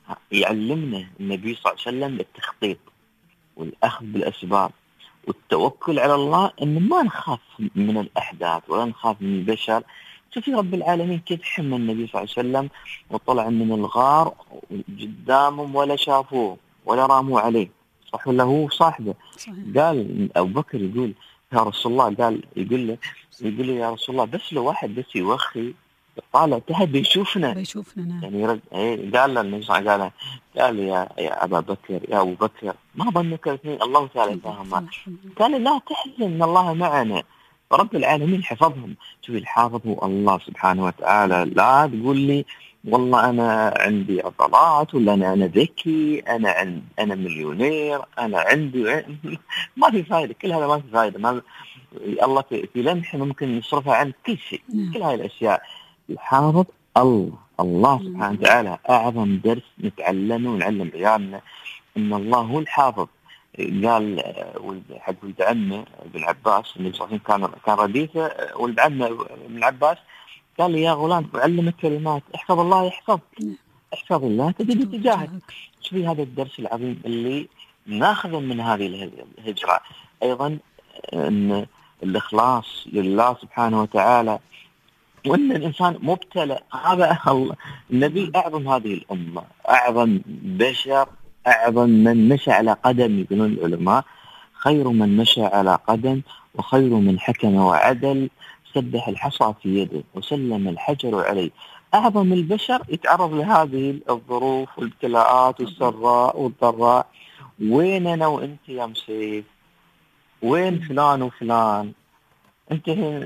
يعلمنا النبي صلى الله عليه وسلم التخطيط والأخذ بالأسباب والتوكل على الله، أن ما نخاف من الأحداث ولا نخاف من البشر. شوفي رب العالمين كيف حمى النبي صلى الله عليه وسلم وطلع من الغار قدامهم ولا شافوه ولا راموا عليه، صح ولا هو صاحبه؟ قال أبو بكر يقول يا رسول الله، يقول له يا رسول الله بس لو واحد بس يوخي طالع تحت بيشوفنا. يعني قال له النبي صلى الله عليه وسلم قال يا أبا بكر يا أبو بكر ما ظنك الاثنين الله تعالى فاهمه. قال لا تحزن إن الله معنا. فرب العالمين حفظهم. شوفي الحافظ هو الله سبحانه وتعالى. لا تقول لي والله أنا عندي عضلات ولا أنا ذكي أنا مليونير أنا عندي ما في فائدة. كل هذا ما في فائدة. الله في لمحة ممكن يصرفها عن كل شيء. كل هاي الأشياء الحافظ الله سبحانه وتعالى. أعظم درس نتعلمه ونعلم عيالنا إن الله هو الحافظ. قال حق ولد عمه ابن عباس، النبي صلى الله عليه وسلم كان رديفه ولد عمه ابن عباس، قال لي يا غلام أعلمك كلمات احفظ الله يحفظك، احفظ الله تجد تجاهك. شوفي هذا الدرس العظيم اللي ناخذه من هذه الهجرة. أيضا أن الإخلاص لله سبحانه وتعالى، وأن الإنسان مبتلى. هذا النبي أعظم هذه الأمة، أعظم بشر، أعظم من مشى على قدم. يقولون العلماء خير من مشى على قدم وخير من حكم وعدل، سبح الحصى في يده وسلم الحجر عليه. أعظم البشر يتعرض لهذه الظروف والابتلاءات والسراء والضراء. وين أنا وأنت يا مسيف؟ وين فلان وفلان؟ أنت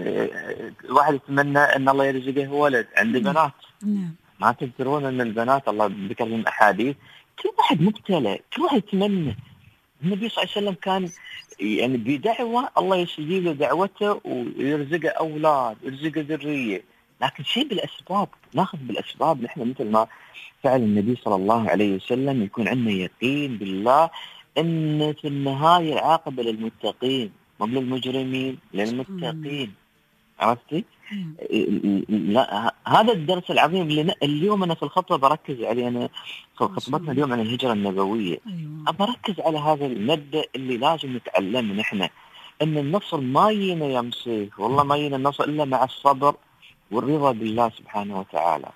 الواحد يتمنى أن الله يرزقه ولد، عنده بنات. ما تذكرون أن البنات الله ذكر من أحاديث كل واحد مبتلى، كل واحد يتمنى. النبي صلى الله عليه وسلم كان يعني بدعوة الله يستجيب له دعوته ويرزقه أولاد يرزقه ذرية، لكن شيء بالأسباب. ناخذ بالأسباب نحن مثل ما فعل النبي صلى الله عليه وسلم. يكون عندنا يقين بالله أن في النهاية العاقبة للمتقين مو للمجرمين، للمتقين. عرفتي؟ لا هذا الدرس العظيم اللي اليوم أنا في الخطبة بركز عليه. أنا خطبتنا اليوم عن الهجرة النبوية. بركز على هذا المبدأ اللي لازم نتعلمه نحن، أن النصر ما يجينا يا مسيح، والله ما يجينا النصر إلا مع الصبر والرضا بالله سبحانه وتعالى.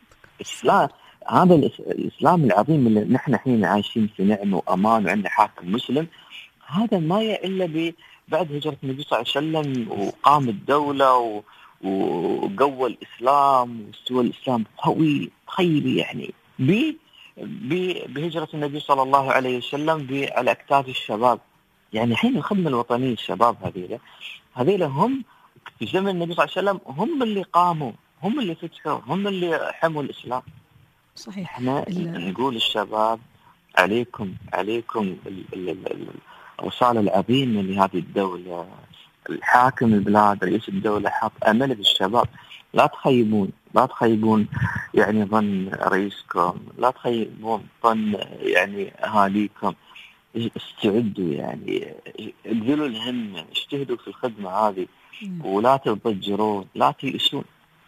هذا الإسلام العظيم اللي نحن حين عايشين في نعمة وأمان وعندنا حاكم مسلم، هذا ما إلا بعد هجرة النبي صلى الله عليه وسلم وقام الدولة وقوى الإسلام واستوى الإسلام قوي. تخيلي يعني بهجرة النبي صلى الله عليه وسلم على أكتاف الشباب. يعني حين الخدمة الوطنية الشباب هذيلا هم في زمن النبي صلى الله عليه وسلم هم اللي قاموا، هم اللي فتحوا، هم اللي حموا الإسلام. صحيح. احنا نقول الشباب عليكم الرسالة العظيمة لهذه الدولة. الحاكم البلاد رئيس الدولة حط أمل بالشباب. لا تخيبون يعني ظن رئيسكم، لا تخيبون ظن يعني أهاليكم. استعدوا، يعني ابذلوا الهمة، اجتهدوا في الخدمة هذه ولا تضجرون، لا تيأسون.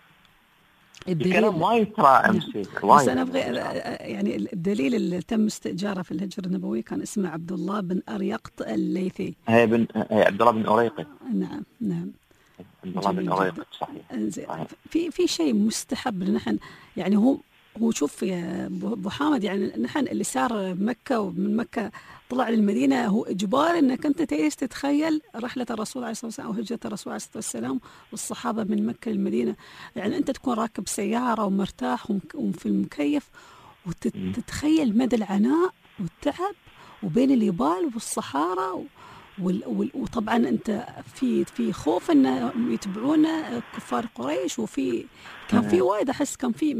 الكلام وايد ترى أمسك بس أنا أبغى يعني الدليل اللي تم استئجاره في الهجرة النبوية كان اسمه عبد الله بن أريقط الليثي. هي عبد الله بن أريقط. نعم عبد الله بن أريقط صحيح. في شيء مستحب نحن، يعني هو شوف يا أبو حامد، يعني نحن اللي صار بمكة ومن مكة طلع للمدينة هو إجبار أنك أنت تعيش تتخيل رحلة الرسول عليه الصلاة والسلام أو هجرة الرسول عليه الصلاة والسلام والصحابة من مكة للمدينة. يعني أنت تكون راكب سيارة ومرتاح وفي المكيف وتتخيل مدى العناء والتعب وبين الجبال والصحارى وطبعا أنت في خوف أن يتبعون كفار قريش، كان في وايد أحس كان في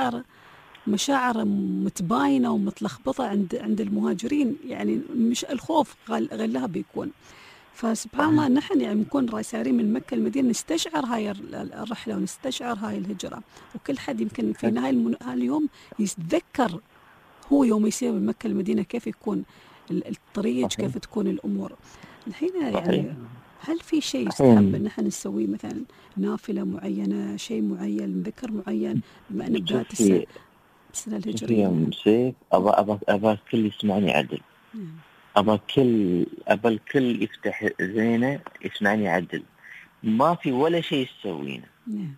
مشاعر متباينة ومتلخبطة عند المهاجرين. يعني مش الخوف غلها بيكون. فسبحان الله نحن يعني نكون سارين من مكة المدينة نستشعر هاي الرحلة ونستشعر هاي الهجرة، وكل حد يمكن في نهاية اليوم يتذكر هو يوم يسير من مكة المدينة كيف يكون الطريق، كيف تكون الأمور. الحين يعني هل في شيء يستحب ان نحن نسويه، مثلا نافلة معينة، شيء معين، ذكر معين بما ان بداية السنة الهجرية؟ أبا الكل يسمعني عدل. أبا الكل يفتح زينة يسمعني عدل. ما في ولا شيء تسوينه،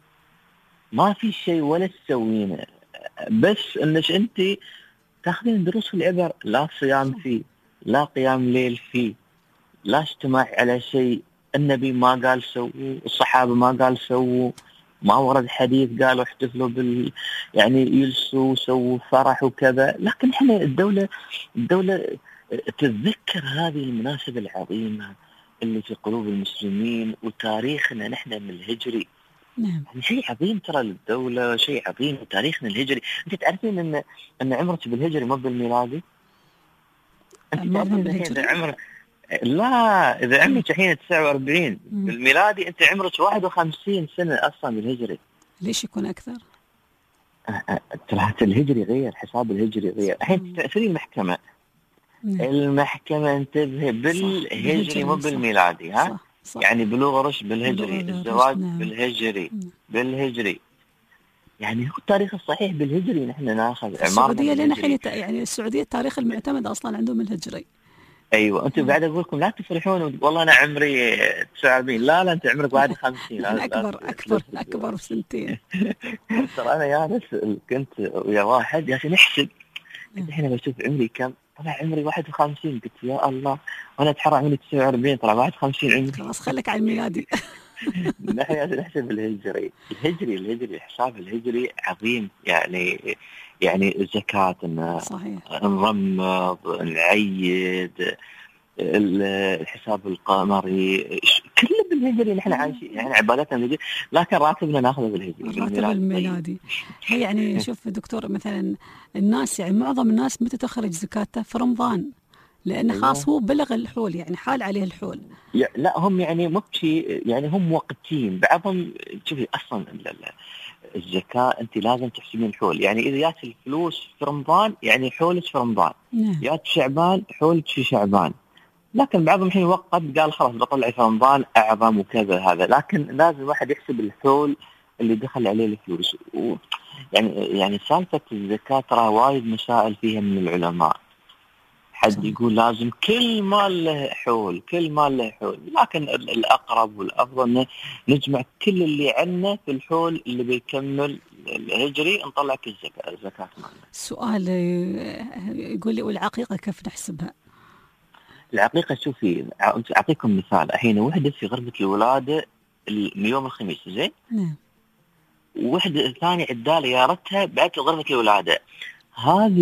ما في شيء ولا تسوينه، بس انك انت تاخذين دروس العبر. لا صيام فيه، لا قيام ليل فيه، لا اجتماع على شيء النبي ما قال سووا، الصحابة ما قال سووا، ما ورد حديث قالوا احتفلوا يعني يلسوا سووا فرح وكذا. لكن احنا الدولة تتذكر هذه المناسبة العظيمة اللي في قلوب المسلمين وتاريخنا نحن من الهجري. نعم. يعني شيء عظيم ترى للدولة، شيء عظيم تاريخنا الهجري. انت تعرفين ان عمرك بالهجري مو بالميلادي؟ انت تعرفين إذا عمرك إذا عمرك الحين 49 بالميلادي، أنت عمرك 51 سنة أصلا بالهجري. ليش يكون أكثر؟ ترى الهجري غير، حساب الهجري غير. الحين تأثير المحكمة. المحكمة انتبه بالهجري مو بالميلادي. ها صح. يعني بلوغ رشد بالهجري، الزواج بالهجري بالهجري. يعني هو التاريخ الصحيح بالهجري. نحن ناخذ السعودية لنا حين يعني السعودية التاريخ المعتمد أصلا عندهم الهجري. ايوه انتم بعد اقول لكم لا تفرحون والله انا عمري 49. لا انت عمرك 51. اكبر بسنتين. ترى انا يا ناس كنت ويا واحد يا نحسب الحين بشوف عمري كم، طلع عمري 51. قلت يا الله وانا اتحرى عمري 49، طلع 51 عمري. خلاص خليك على الميلادي. نحن نحسب الهجري حساب الهجري عظيم. يعني الزكاة نرمض نعيد الحساب القمري كله بالهجري. نحن عايشين يعني عباداتنا بالهجري، لكن راتبنا ناخذه بالهجري، الراتب الميلادي. هي يعني شوف دكتور، مثلا الناس يعني معظم الناس متى تخرج زكاته؟ في رمضان، لأنه خاص هو بلغ الحول، يعني حال عليه الحول. لا هم يعني مبكي، يعني هم وقتين بعضهم. شوفي أصلا الزكاة أنت لازم تحسبين الحول. يعني إذا جات الفلوس في رمضان يعني حولك في رمضان، جات شعبان حولك في شعبان. لكن بعضهم الحين وقت قال خلاص بطلع في رمضان أعظم وكذا هذا. لكن لازم واحد يحسب الحول اللي دخل عليه الفلوس. يعني سالفة الزكاة ترى وايد مسائل فيها من العلماء. حد يقول لازم كل مال له حول، كل مال له حول. لكن الأقرب والأفضل نجمع كل اللي عنا في الحول اللي بيكمل الهجري نطلع كل الزكاة مالنا. السؤال يقول لي والعقيقة كيف نحسبها؟ العقيقة شوفي أعطيكم مثال. الحين وحدة في غرفة الولادة يوم الخميس، زين؟ نعم. وحدة ثانية عدالة يارتها بعد غرفة الولادة. هذه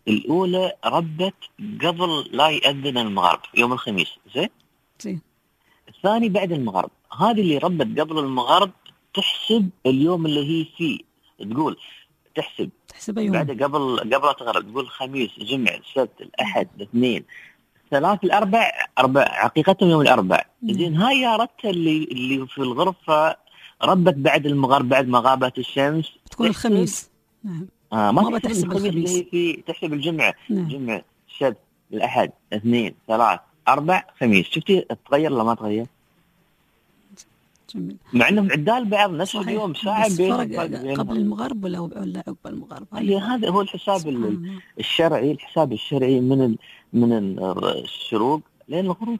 الأولى ربت قبل لا يأذن المغرب يوم الخميس، زين. الثاني بعد المغرب. هذه اللي ربت قبل المغرب تحسب اليوم اللي هي فيه، تقول تحسب يوم بعد قبل تغرب، تقول خميس جمعة السبت الأحد الاثنين ثلاث الأربع، حقيقتهم يوم الأربع. زين هاي يارتها اللي في الغرفة ربت بعد المغرب، بعد ما غابت الشمس تكون الخميس. نعم. ما تحسب الخميس اللي هي تحسب الجمعة. نعم. جمعة السبت الأحد اثنين ثلاث أربع خميس. شفتي تغير ولا ما تغير؟ جميل. مع انهم عدال بعض نفس اليوم ساعه بين قبل المغرب ولا عقب المغرب. هذا هو الحساب الشرعي، الحساب الشرعي من الشروق لين الغروب.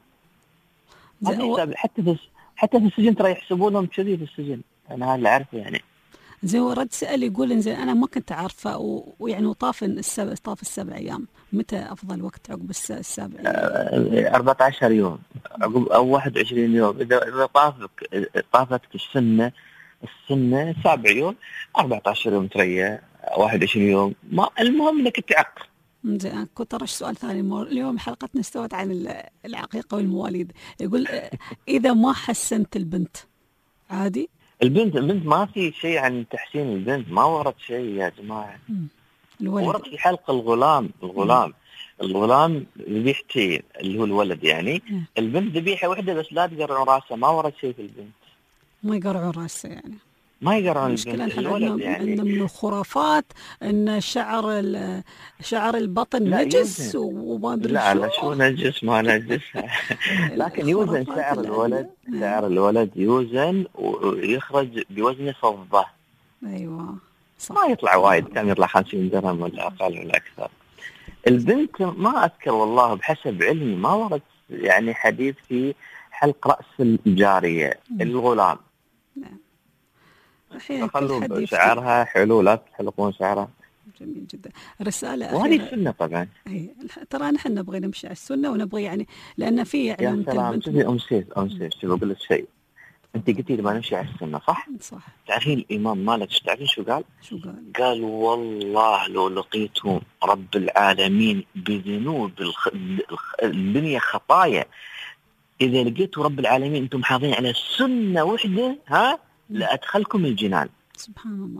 حتى في السجن ترى يحسبونهم كذي في السجن، انا هذا اللي اعرفه يعني. زين ورد سأل يقول انزين انا ما كنت عارفه ويعني طاف السبع ايام، متى افضل وقت عقب السابع؟ 14 يوم عقب او 21 يوم. اذا طافتك السنه 7 يوم، 14 يوم تريا، 21 يوم، ما المهم انك تعقل. زين كنت ارش سؤال ثاني. اليوم حلقتنا استوت عن العقيقه والمواليد. يقول اذا ما حسنت البنت عادي؟ البنت ما في شيء عن تحسين البنت، ما ورد شيء يا جماعة. ورد في حلق الغلام ذبيحتين اللي هو الولد يعني. البنت ذبيحة واحدة بس لا تقرعون راسه، ما ورد شيء في البنت. ما يقرعون راسه يعني. ما يقرعون البنت. الولد يعني عندنا من الخرافات ان شعر البطن نجس وما ادري لا شو نجس ما نجس. لكن يوزن شعر الولد. شعر الولد يوزن ويخرج بوزن فضة. ايوه صح. ما يطلع وايد، كان يطلع 50 درهم ولا اقل ولا اكثر. البنت ما اذكر والله، بحسب علمي ما ورد يعني حديث في حلق راس الجارية. الغلام خلوا شعرها حلو، لا تحلقون شعرها. جميل جدا. رسالة وهذه السنة طبعا. ترى نحن نبغي نمشي على السنة ونبغي يعني لأن في يعني يا سلام. شوفي أم سيف شوفي أقول لك شيء. أنت قلتي لما نمشي على السنة صح؟ تعرفين الإمام مالك تعرفين شو قال؟ قال والله لو لقيتم رب العالمين بذنوب الدنيا خطايا، إذا لقيتوا رب العالمين أنتم حاضرين على سنة وحدة لأدخلكم الجنان. سبحان الله.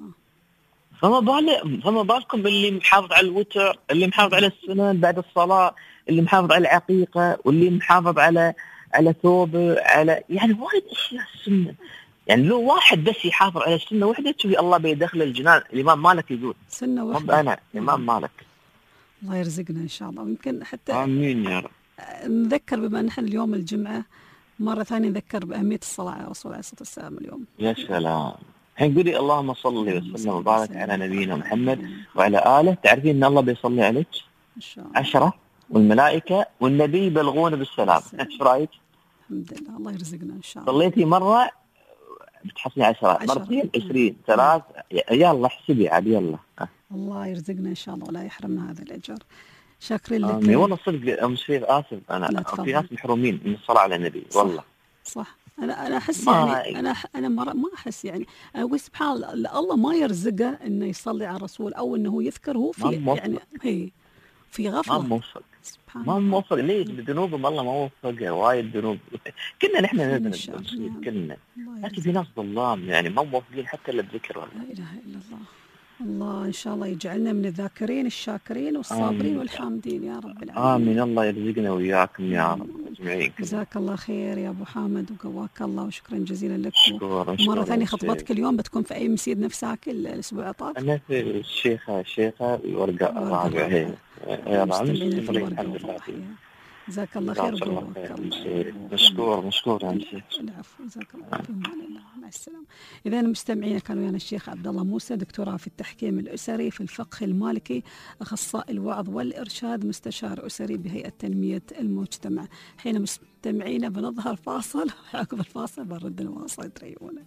فما بالكم اللي محافظ على الوتر، اللي محافظ على السنن بعد الصلاة، اللي محافظ على العقيقة، واللي محافظ على ثوبه، على يعني وايد أشياء السنة. يعني لو واحد بس يحافظ على السنة وحدة تشوفي الله بيدخل الجنان. الإمام مالك يقول سنة وحدة. أنا الإمام مالك. الله يرزقنا إن شاء الله. ويمكن حتى آمين يا رب. نذكر بما نحن اليوم الجمعة مرة ثانية نذكر بأهمية الصلاة على رسول الله صلى الله عليه وسلم اليوم. يا سلام. الحين قولي اللهم صل وسلم وبارك على نبينا محمد وعلى آله. تعرفين أن الله بيصلي عليك 10 والملائكة والنبي يبلغون بالسلام. ايش رايك؟ الحمد لله. الله يرزقنا ان شاء الله. صليتي مرة بتحصلي 10، مرتين 20 3. يلا احسبي عاد يلا. الله يرزقنا ان شاء الله ولا يحرمنا هذا الاجر. شاكرين لك. والله صدق ام شريف اسف انا في ناس محرومين من الصلاة على النبي. والله صح. انا احس يعني انا ما احس يعني اقول سبحان الله ما يرزقه انه يصلي على الرسول او انه يذكر هو في يعني هي في غفله. ما موفق ليش؟ بذنوبهم الله ما وفقه. وايد ذنوب كنا نحن نذنب كلنا، لكن في ناس ظلام يعني ما موفقين حتى الا بذكر. لا اله الا الله ان شاء الله يجعلنا من الذاكرين الشاكرين والصابرين والحامدين يا رب العالمين. امين. الله يرزقنا وياكم يا رب اجمعين. جزاك الله خير يا ابو حامد وقواك الله وشكرا جزيلا لك. مره ثانيه خطبتك اليوم بتكون في اي مسجد نفسك الاسبوع الطاف؟ انا في الشيخه الورقه الرابعه. هي يا رب. جزاك الله خير وقواك الله. مشكور يا شيخ. العفو. جزاك الله خير. مع السلامه. اذا مستمعينا كانوا ويانا الشيخ عبد الله موسى، دكتوراه في التحكيم الاسري في الفقه المالكي، اخصائي الوعظ والارشاد، مستشار اسري بهيئه تنميه المجتمع. حين مستمعينا بنظهر فاصل، عقب الفاصل بنرد نواصل تريونا.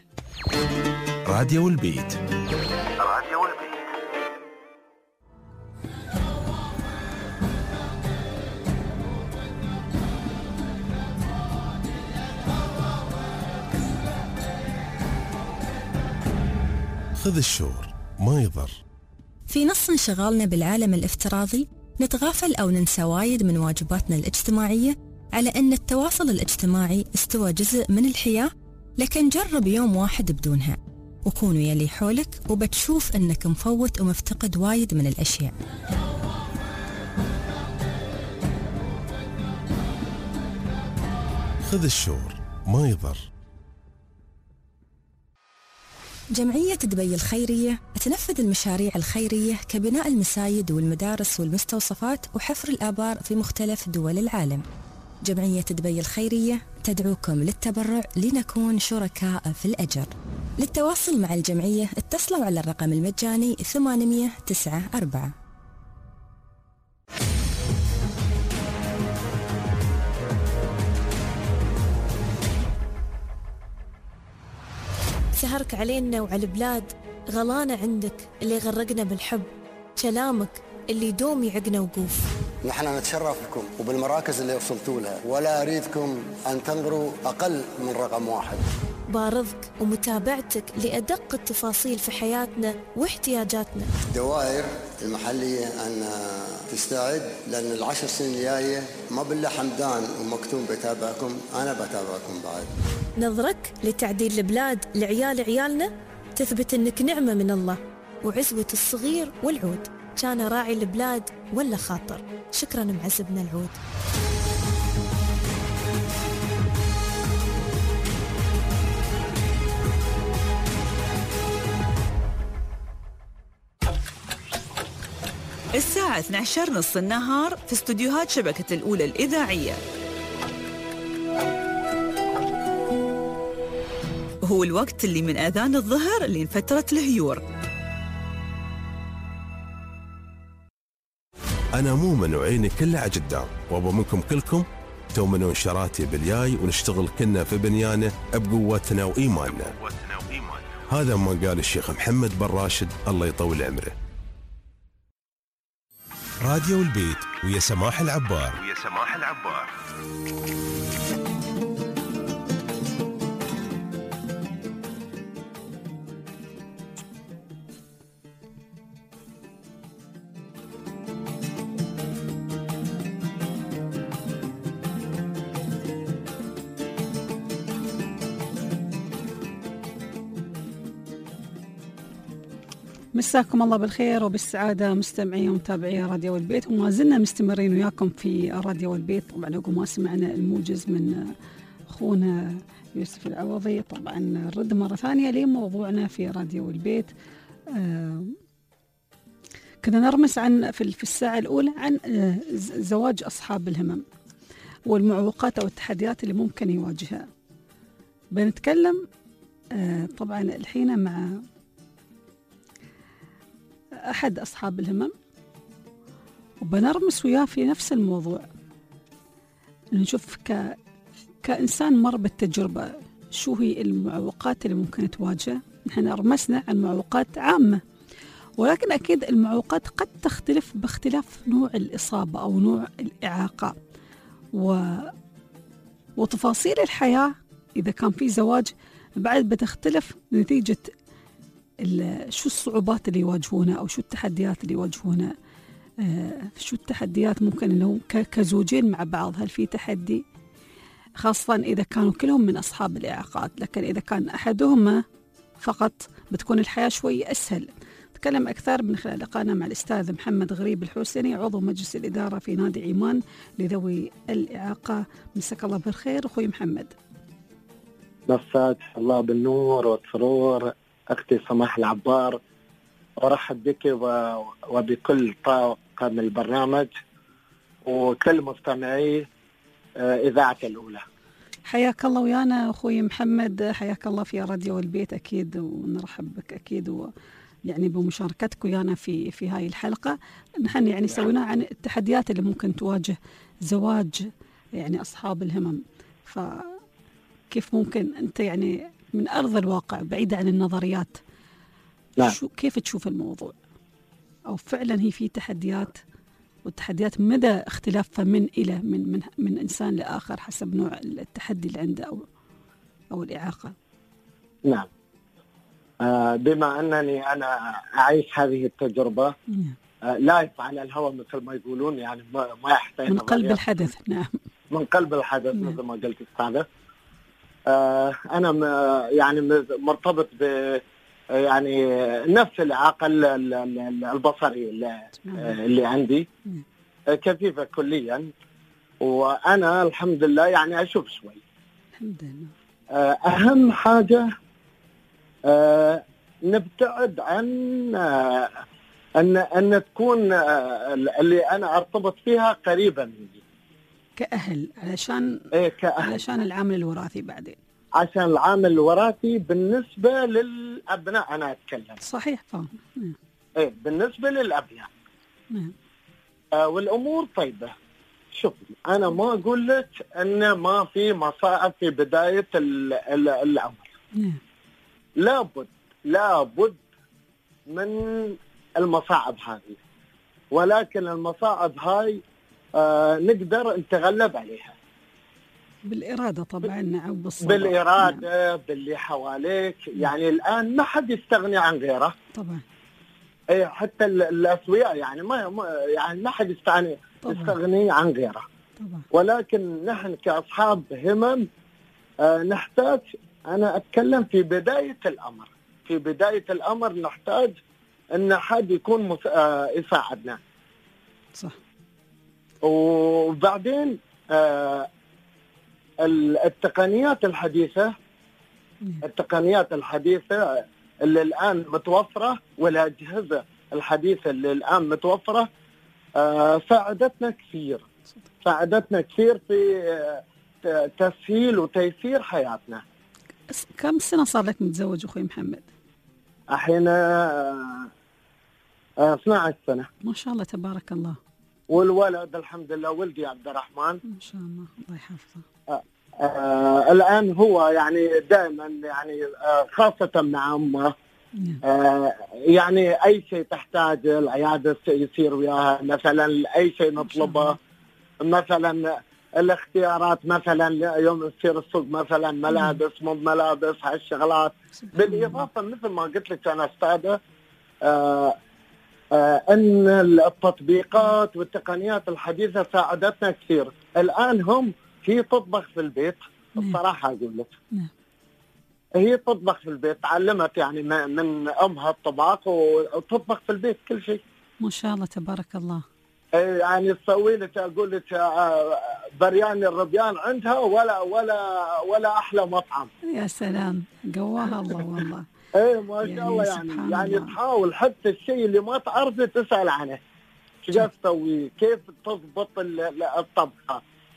راديو البيت. خذ الشور ما يضر. في نص انشغالنا بالعالم الافتراضي نتغافل أو ننسى وايد من واجباتنا الاجتماعية، على أن التواصل الاجتماعي استوى جزء من الحياة. لكن جرب يوم واحد بدونها وكونوا يلي حولك وبتشوف أنك مفوت ومفتقد وايد من الأشياء. خذ الشور ما يضر. جمعية دبي الخيرية تنفذ المشاريع الخيرية كبناء المساجد والمدارس والمستوصفات وحفر الآبار في مختلف دول العالم. جمعية دبي الخيرية تدعوكم للتبرع لنكون شركاء في الأجر. للتواصل مع الجمعية اتصلوا على الرقم المجاني 894. سهرك علينا وعلى البلاد، غلانا عندك اللي غرقنا بالحب، كلامك اللي دوم يعقنا وقوف. نحن نتشرف بكم وبالمراكز اللي وصلتوا لها، ولا أريدكم أن تنظروا أقل من رقم 1. بارضك ومتابعتك لأدق التفاصيل في حياتنا واحتياجاتنا. الدوائر المحلية أن تستعد، لأن ال10 سنين الجاية ما بالله حمدان ومكتوم بتابعكم، أنا بتابعكم بعد. نظرك لتعديل البلاد لعيال عيالنا تثبت أنك نعمة من الله وعزوة الصغير والعود، كان راعي البلاد ولا خاطر. شكرا معزبنا العود. الساعة 12:30 النهار في استوديوهات شبكة الأولى الإذاعية. هو الوقت اللي من آذان الظهر لين فترة الهيور. أنا مؤمن وعيني كلها على جدار، وأبو منكم كلكم تؤمنون شراتي بالياي ونشتغل كنا في بنيانه بقوتنا وإيماننا. هذا ما قال الشيخ محمد بن راشد الله يطول عمره. راديو البيت ويا سماح العبار. مساكم الله بالخير وبالسعادة مستمعي ومتابعي راديو البيت، وما زلنا مستمرين وياكم في راديو البيت. طبعا عقب ما سمعنا الموجز من أخونا يوسف العوضي، طبعا نرد مرة ثانية لموضوعنا في راديو البيت. كنا نرمس عن في الساعة الأولى عن زواج أصحاب الهمم والمعوقات أو التحديات اللي ممكن يواجهها. بنتكلم طبعا الحين مع أحد أصحاب الهمم، وبنرمس وياه في نفس الموضوع، نشوف كإنسان مر بالتجربة شو هي المعوقات اللي ممكن تواجهه. نحن رمسنا عن معوقات عامة، ولكن أكيد المعوقات قد تختلف باختلاف نوع الإصابة أو نوع الإعاقة وتفاصيل الحياة. إذا كان في زواج بعد بتختلف نتيجة شو الصعوبات اللي يواجهونها أو شو التحديات اللي يواجهونها. شو التحديات ممكن أنه كزوجين مع بعض، هل في تحدي، خاصة إذا كانوا كلهم من أصحاب الإعاقات. لكن إذا كان أحدهما فقط بتكون الحياة شوي أسهل. نتكلم أكثر من خلال لقاءنا مع الأستاذ محمد غريب الحوسني، عضو مجلس الإدارة في نادي عمان لذوي الإعاقة. مساك الله بالخير أخوي محمد. مساك الله بالنور والسرور أختي سماح العبار، أرحب بك وبكل طاقم البرنامج وكل مستمعي إذاعة الأولى. حياك الله ويانا أخوي محمد، حياك الله في راديو البيت أكيد، ونرحب بك أكيد يعني بمشاركتك ويانا في هاي الحلقة. نحن يعني سوينا عن التحديات اللي ممكن تواجه زواج يعني أصحاب الهمم، فكيف ممكن أنت يعني من أرض الواقع بعيدة عن النظريات كيف تشوف الموضوع، أو فعلا هي في تحديات، والتحديات مدى اختلافها من إنسان لآخر حسب نوع التحدي اللي عنده أو الإعاقة. نعم، بما أنني أنا أعيش هذه التجربة لا يفعل الهوى مثل ما يقولون، يعني ما يحتاج من قلب الحدث. نعم، من قلب الحدث مثل ما قلت السابق. أنا يعني مرتبط ب يعني نفس الإعاقة البصري اللي عندي، كفيفة كليا، وأنا الحمد لله يعني أشوف شوي. الحمد لله. أهم حاجة نبتعد عن أن تكون اللي أنا أرتبط فيها قريبة مني كأهل، علشان علشان العامل الوراثي بعدين. عشان العامل الوراثي بالنسبة للأبناء أنا أتكلم. صحيح، فاهم. بالنسبة للأبناء. والأمور طيبة. شوف، أنا ما أقول لك أن ما في مصاعب في بداية الأمر. لابد من المصاعب هذه، ولكن المصاعب هاي نقدر نتغلب عليها بالإرادة طبعا. نعم، بالإرادة. باللي حواليك. يعني الآن ما حد يستغني عن غيره طبعا. حتى الأسوياء يعني ما حد يستغني عن غيره طبعا. ولكن نحن كأصحاب همم نحتاج، أنا أتكلم في بداية الأمر نحتاج أن حد يكون يساعدنا. صح. وبعدين التقنيات الحديثة اللي الآن متوفرة، والأجهزة الحديثة اللي الآن متوفرة ساعدتنا كثير في تسهيل وتيسير حياتنا. كم سنة صار لك متزوج أخوي محمد؟ الحين 12 سنة. ما شاء الله تبارك الله. والولد الحمد لله ولدي عبد الرحمن ما شاء الله، الله يحفظه. الآن هو يعني دائما يعني خاصة مع أمه يعني أي شيء تحتاج العيادة يصير وياها، مثلا أي شيء نطلبه، مثلا الاختيارات، مثلا يوم تصير السوق مثلا ملابس مو ملابس، هالشغلات. بالإضافة مثل ما قلت لك أنا أستاذة أن التطبيقات والتقنيات الحديثة ساعدتنا كثير. الآن هي تطبخ في البيت، الصراحة أقول لك هي تطبخ في البيت، تعلمت يعني من أمها الطباخ وتطبخ في البيت كل شيء. ما شاء الله تبارك الله. يعني تسوي لك، أقول لك بريان الربيان عندها ولا أحلى مطعم. يا سلام، قواها الله والله. ما شاء الله. يعني تحاول حتى الشيء اللي ما تعرفه تسأل عنه، شو تسوي، كيف تضبط الطبخة.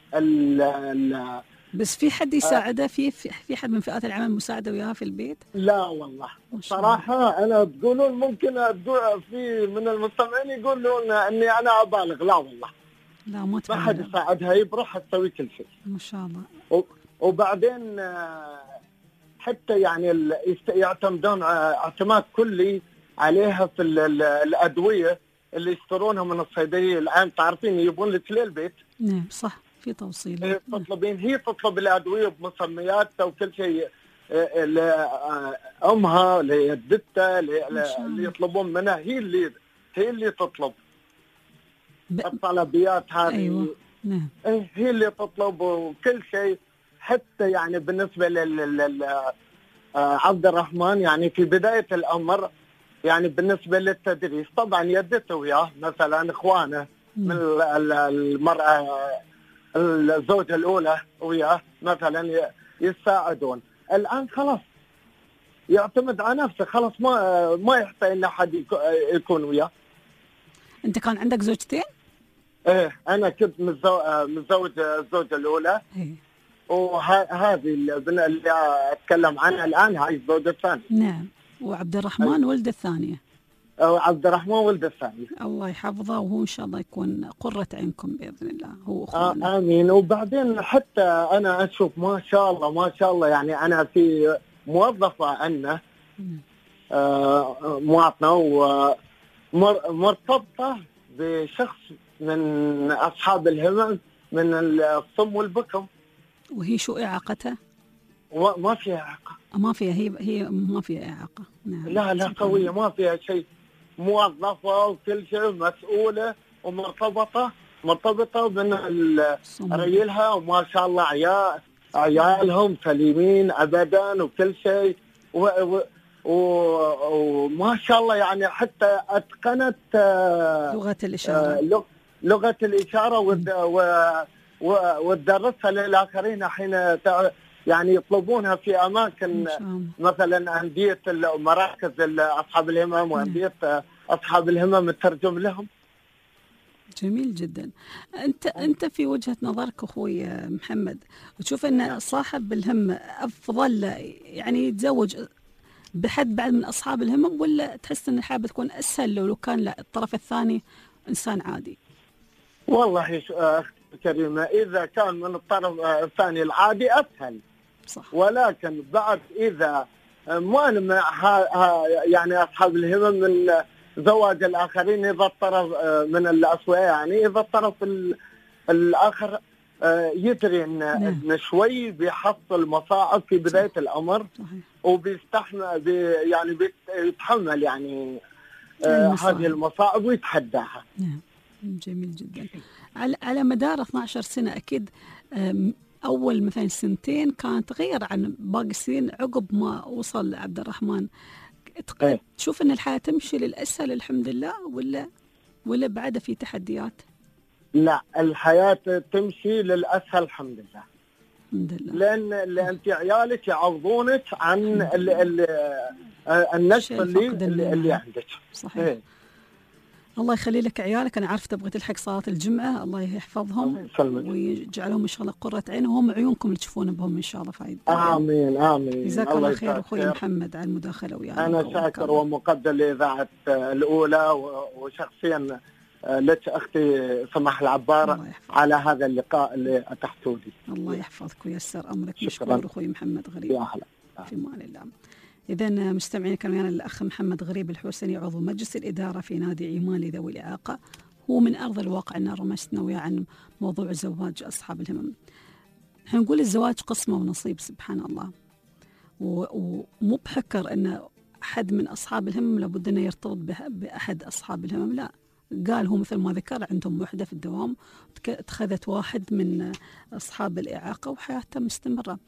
بس في حد يساعده؟ في حد من فئات العمل مساعده وياها في البيت؟ لا والله صراحة. أنا تقولون ممكن في من المستمعين يقولون أني أنا أبالغ. لا والله، لا ما حد يساعدها، هي بروحها تسوي كل شيء. ما شاء الله. وبعدين حتى يعني يعتمدون اعتماد كلي عليها في الأدوية اللي يشترونها من الصيدلية. الآن تعرفين يجيبون لك للبيت. نعم صح، في توصيل. هي تطلب الأدوية بمسمياتها وكل شيء، لأمها لجدتها اللي يطلبون منها، هي اللي تطلب الطلبيات هذه. أيوة. نعم. هي اللي تطلب وكل شيء. حتى يعني بالنسبة عبد الرحمن، يعني في بداية الأمر يعني بالنسبة للتدريس طبعا يدته وياه، مثلا إخوانه من المرأة الزوجة الأولى وياه مثلا يساعدون. الآن خلاص يعتمد على نفسه، خلاص ما يحتاج إن أحد يكون وياه. أنت كان عندك زوجتين؟ إيه، أنا كنت متزوج الزوجة الأولى، وهذه اللي أتكلم عنها الآن هاي الزوجة الثانية. نعم. وعبد الرحمن ولد الثانية. عبد الرحمن ولد الثانية. الله يحفظه، وهو إن شاء الله يكون قرة عينكم بإذن الله، هو أخوانا. آمين. وبعدين حتى أنا أشوف ما شاء الله يعني أنا في موظفة أنه مواطنة ومرتبطة بشخص من أصحاب الهمم من الصم والبكم. وهي شو إعاقتها؟ ما فيها إعاقة. ما فيها، هي ما فيها إعاقة. نعم. لا قوية، ما فيها شيء، موظفة وكل شيء، مسؤولة ومرتبطة من رجلها، وما شاء الله عيالهم سليمين أبدا وكل شيء، وما شاء الله يعني حتى أتقنت لغة الإشارة، لغة الإشارة وتدرسها للآخرين حين يعني يطلبونها في أماكن مثلا أندية مراكز أصحاب الهمم وأندية أصحاب الهمم الترجم لهم. جميل جدا. أنت في وجهة نظرك أخوي محمد تشوف أن صاحب الهمة أفضل يعني يتزوج بحد بعد من أصحاب الهمم، ولا تحس أن الحياة بتكون أسهل لو كان لا الطرف الثاني إنسان عادي؟ والله كريمة، إذا كان من الطرف الثاني العادي أسهل، صح. ولكن بعد إذا ما نمنع يعني أصحاب الهمم من زواج الآخرين، إذا الطرف من الأسوياء يعني إذا الطرف الآخر يدري إن شوي بيحصل مصاعب في بداية الأمر، وبيستحمل يعني بيتحمل يعني هذه المصاعب ويتحداها. جميل جدا. على مدار 12 سنة أكيد أول مثلا سنتين كانت غير عن باقي السنين عقب ما وصل عبد الرحمن. تشوف أن الحياة تمشي للأسهل الحمد لله ولا بعد في تحديات؟ لا، الحياة تمشي للأسهل الحمد لله. الحمد لله. لأن عيالك يعوضونك عن النشط اللي عندك. صحيح. الله يخلي لك عيالك. أنا عارفة تبغى تلحق صلاة الجمعة، الله يحفظهم ويجعلهم إن شاء الله قرة عين، وهم عيونكم اللي تشوفون بهم إن شاء الله فايد. آمين. جزاك الله خير أخوي محمد على المداخلة ويانا. أنا شاكر ومقدر لإذاعة الأولى، وشخصيا لك أختي سماح العبارة على هذا اللقاء اللي أتحته لي. الله يحفظك ويسر أمرك. مشكور أخوي محمد غريب. يا هلا. في مان الله. إذا مستمعين كان ويانا الأخ محمد غريب الحوسني، عضو مجلس الإدارة في نادي عمان لذوي الإعاقة. هو من أرض الواقع أن رمشتنا وياه عن موضوع زواج أصحاب الهمم. نحن نقول الزواج قسمة ونصيب سبحان الله، ومو بحكر أن أحد من أصحاب الهمم لابد أنه يرتبط بأحد أصحاب الهمم، لا. قال هو مثل ما ذكر عندهم وحدة في الدوام اتخذت واحد من أصحاب الإعاقة وحياتها مستمرة.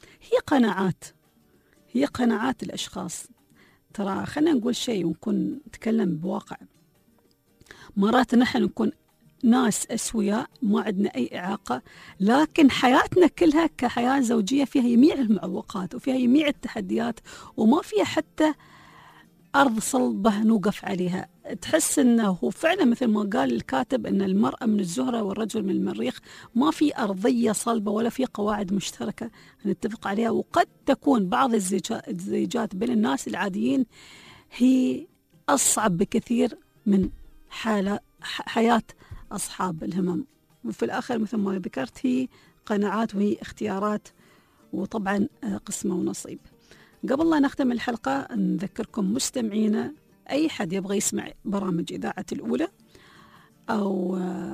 هي قناعات الأشخاص. ترى خلينا نقول شيء ونكون نتكلم بواقع. مرات نحن نكون ناس أسوياء ما عندنا أي إعاقة، لكن حياتنا كلها كحياة زوجية فيها جميع المعوقات وفيها جميع التحديات، وما فيها حتى أرض صلبة نوقف عليها. تحس أنه فعلا مثل ما قال الكاتب أن المرأة من الزهرة والرجل من المريخ، ما في أرضية صلبة ولا في قواعد مشتركة نتفق عليها. وقد تكون بعض الزيجات بين الناس العاديين هي أصعب بكثير من حياة أصحاب الهمم. وفي الآخر مثل ما ذكرت هي قناعات وهي اختيارات، وطبعا قسمة ونصيب. قبل لا نختم الحلقة نذكركم مستمعينا، أي حد يبغى يسمع برامج إذاعة الأولى أو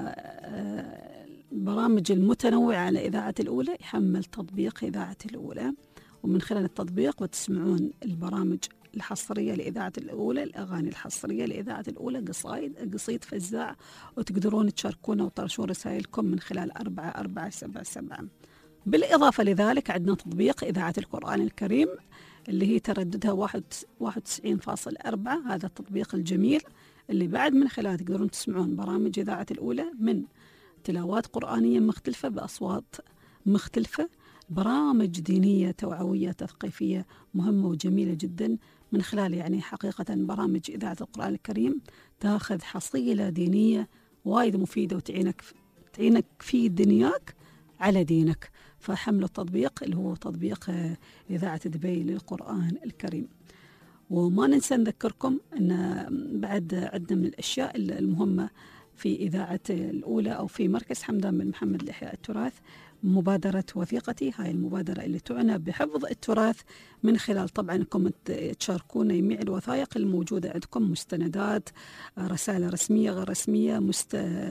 برامج المتنوعة على إذاعة الأولى يحمل تطبيق إذاعة الأولى، ومن خلال التطبيق وتسمعون البرامج الحصرية لإذاعة الأولى، الأغاني الحصرية لإذاعة الأولى، قصيد فزاع، وتقدرون تشاركونا وترشون رسائلكم من خلال 4477. بالإضافة لذلك عندنا تطبيق إذاعة القرآن الكريم اللي هي ترددها 91.4. هذا التطبيق الجميل اللي بعد من خلاله تقدرون تسمعون برامج إذاعة الأولى من تلاوات قرآنية مختلفة بأصوات مختلفة، برامج دينية توعوية تثقيفية مهمة وجميلة جدا. من خلال يعني حقيقة برامج إذاعة القرآن الكريم تاخذ حصيلة دينية وايد مفيدة وتعينك في دنياك على دينك. فحملوا التطبيق اللي هو تطبيق إذاعة دبي للقرآن الكريم. وما ننسى نذكركم أن بعد عدة من الأشياء المهمة في إذاعة الأولى أو في مركز حمدان بن محمد لإحياء التراث مبادرة وثيقتي. هاي المبادرة اللي تعنى بحفظ التراث من خلال طبعا انكم تشاركون جميع الوثائق الموجودة عندكم، مستندات، رسالة رسمية غير رسمية،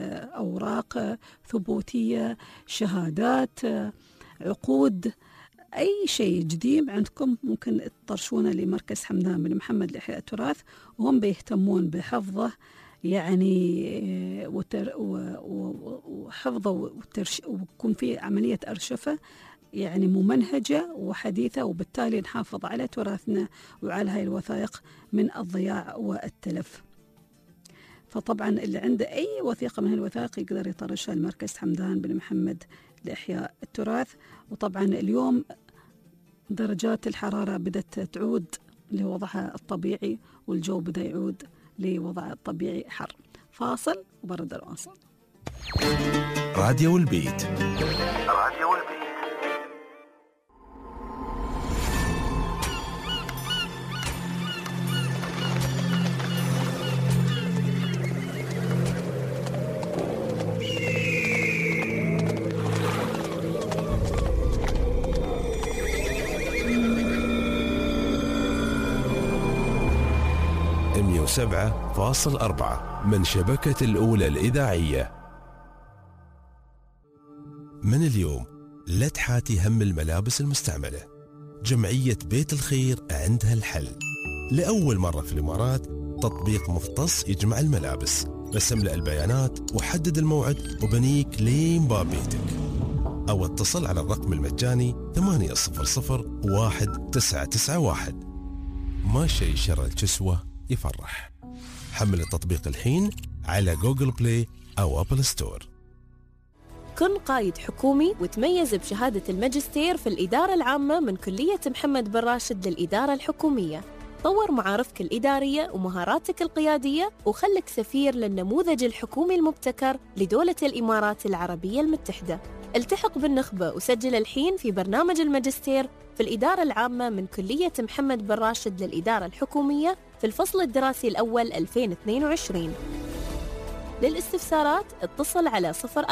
أوراق ثبوتية، شهادات، عقود، أي شيء جديد عندكم ممكن تطرشونه لمركز حمدان بن محمد لإحياء التراث، وهم بيهتمون بحفظه يعني وحفظه ويكون في عملية أرشفة يعني ممنهجة وحديثة، وبالتالي نحافظ على تراثنا وعلى هاي الوثائق من الضياع والتلف. فطبعا اللي عنده أي وثيقة من الوثائق يقدر يطرشها المركز حمدان بن محمد لإحياء التراث. وطبعا اليوم درجات الحرارة بدأت تعود لوضعها الطبيعي، والجو بدأ يعود لوضعه الطبيعي حر. فاصل وبرد الواصل. راديو البيت. راديو البيت. سبعة فاصل 4 من شبكة الأولى الإذاعية. من اليوم لا تحاتي هم الملابس المستعملة. جمعية بيت الخير عندها الحل. لأول مرة في الإمارات تطبيق مختص يجمع الملابس. بس املأ البيانات وحدد الموعد وبنيك لين باب بيتك، أو اتصل على الرقم المجاني 800-1991. ما شيء شر الكسوة يفرح. حمل التطبيق الحين على جوجل بلاي أو أبل ستور. كن قائد حكومي وتميز بشهادة الماجستير في الإدارة العامة من كلية محمد بن راشد للإدارة الحكومية. طور معارفك الإدارية ومهاراتك القيادية، وخلك سفير للنموذج الحكومي المبتكر لدولة الإمارات العربية المتحدة. التحق بالنخبة وسجل الحين في برنامج الماجستير في الإدارة العامة من كلية محمد بن راشد للإدارة الحكومية في الفصل الدراسي الأول 2022. للاستفسارات اتصل على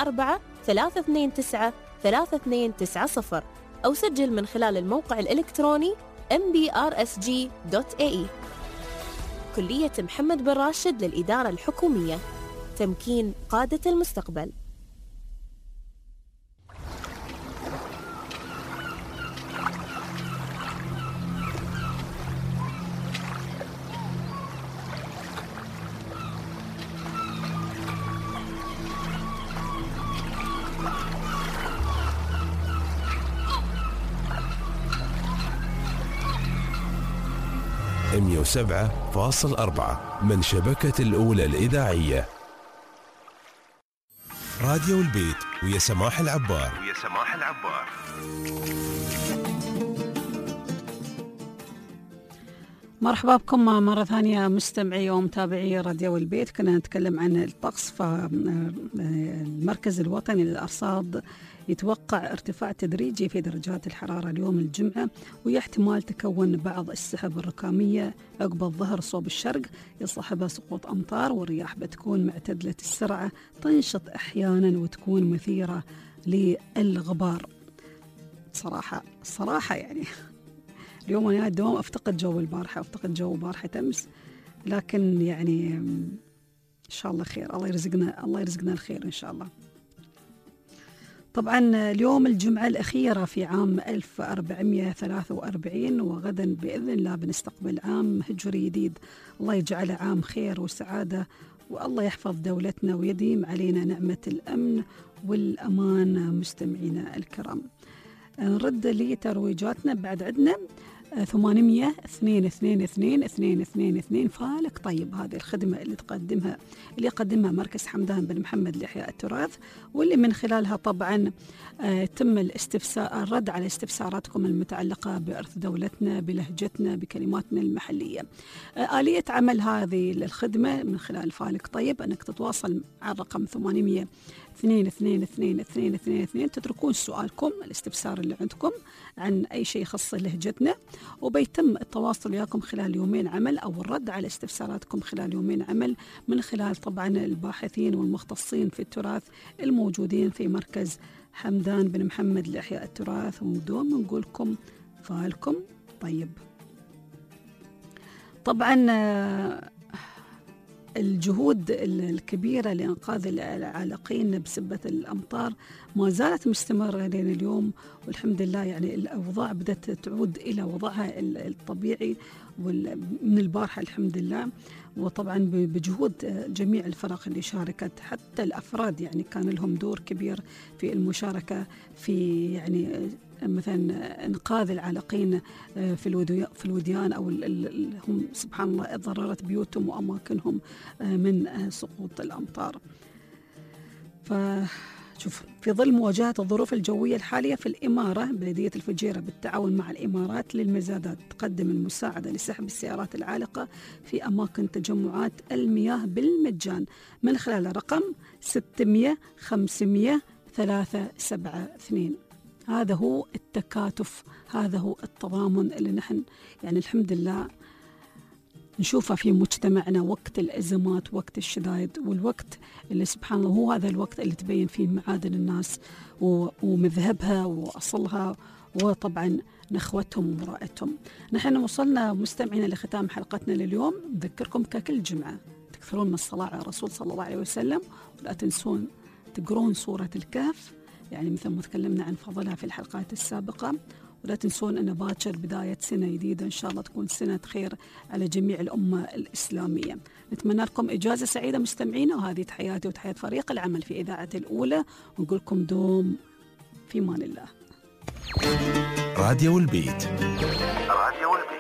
04-329-3290 أو سجل من خلال الموقع الإلكتروني mbrsg.ae. كلية محمد بن راشد للإدارة الحكومية، تمكين قادة المستقبل. مية 7.4 من شبكة الأولى الإذاعية. راديو البيت ويا سماح العبار. مرحبا بكم مرة ثانية مستمعي ومتابعي راديو البيت. كنا نتكلم عن الطقس. فالمركز الوطني للأرصاد يتوقع ارتفاع تدريجي في درجات الحرارة اليوم الجمعة، ويا احتمال تكون بعض السحب الركامية عقب الظهر صوب الشرق يصاحبها سقوط أمطار، والرياح بتكون معتدلة السرعة تنشط أحيانا وتكون مثيرة للغبار. صراحة يعني اليوم أنا الدوام أفتقد جو البارحة، أفتقد جو بارحة أمس، لكن يعني إن شاء الله خير. الله يرزقنا الخير إن شاء الله. طبعا اليوم الجمعة الأخيرة في عام 1443، وغدا بإذن الله بنستقبل عام هجري جديد. الله يجعله عام خير وسعادة، والله يحفظ دولتنا ويديم علينا نعمة الأمن والأمان. مستمعينا الكرام، نرد لترويجاتنا. بعد عندنا 800-222-222 فالك طيب. هذه الخدمة اللي يقدمها مركز حمدان بن محمد لإحياء التراث، واللي من خلالها طبعا تم الرد على استفساراتكم المتعلقة بإرث دولتنا، بلهجتنا، بكلماتنا المحلية. آلية عمل هذه الخدمة من خلال فالك طيب أنك تتواصل على الرقم 800-222-222، تتركون سؤالكم، الاستفسار اللي عندكم عن أي شيء يخص لهجتنا، وبيتم التواصل وياكم خلال يومين عمل، أو الرد على استفساراتكم خلال يومين عمل من خلال طبعا الباحثين والمختصين في التراث الموجودين في مركز حمدان بن محمد لإحياء التراث. ودوم نقول لكم فالكم طيب. طبعا الجهود الكبيرة لإنقاذ العالقين بسبة الأمطار ما زالت مستمرة لين اليوم، والحمد لله يعني الأوضاع بدأت تعود إلى وضعها الطبيعي من البارحة الحمد لله. وطبعا بجهود جميع الفرق اللي شاركت، حتى الأفراد يعني كان لهم دور كبير في المشاركة في يعني مثلا إنقاذ العالقين في الوديان أو هم سبحان الله ضررت بيوتهم وأماكنهم من سقوط الأمطار. فشوف، في ظل مواجهة الظروف الجوية الحالية في الإمارة، بلدية الفجيرة بالتعاون مع الإمارات للمزادات تقدم المساعدة لسحب السيارات العالقة في أماكن تجمعات المياه بالمجان من خلال رقم 600 500 372. هذا هو التكاتف، هذا هو التضامن اللي نحن يعني الحمد لله نشوفه في مجتمعنا وقت الأزمات، وقت الشدائد، والوقت اللي سبحان الله هو هذا الوقت اللي تبين فيه معادن الناس ومذهبها وأصلها، وطبعا نخوتهم ومرائتهم. نحن وصلنا مستمعين لختام حلقتنا لليوم. نذكركم ككل جمعة تكثرون من الصلاة على الرسول صلى الله عليه وسلم، ولا تنسون تقرون سورة الكهف يعني مثل ما تكلمنا عن فضلها في الحلقات السابقة، ولا تنسون أن باكر بداية سنة جديدة إن شاء الله تكون سنة خير على جميع الأمة الإسلامية. نتمنى لكم إجازة سعيدة مستمعينا، وهذه تحياتي وتحيات فريق العمل في إذاعة الأولى، ونقول لكم دوم في أمان الله. راديو البيت. راديو البيت.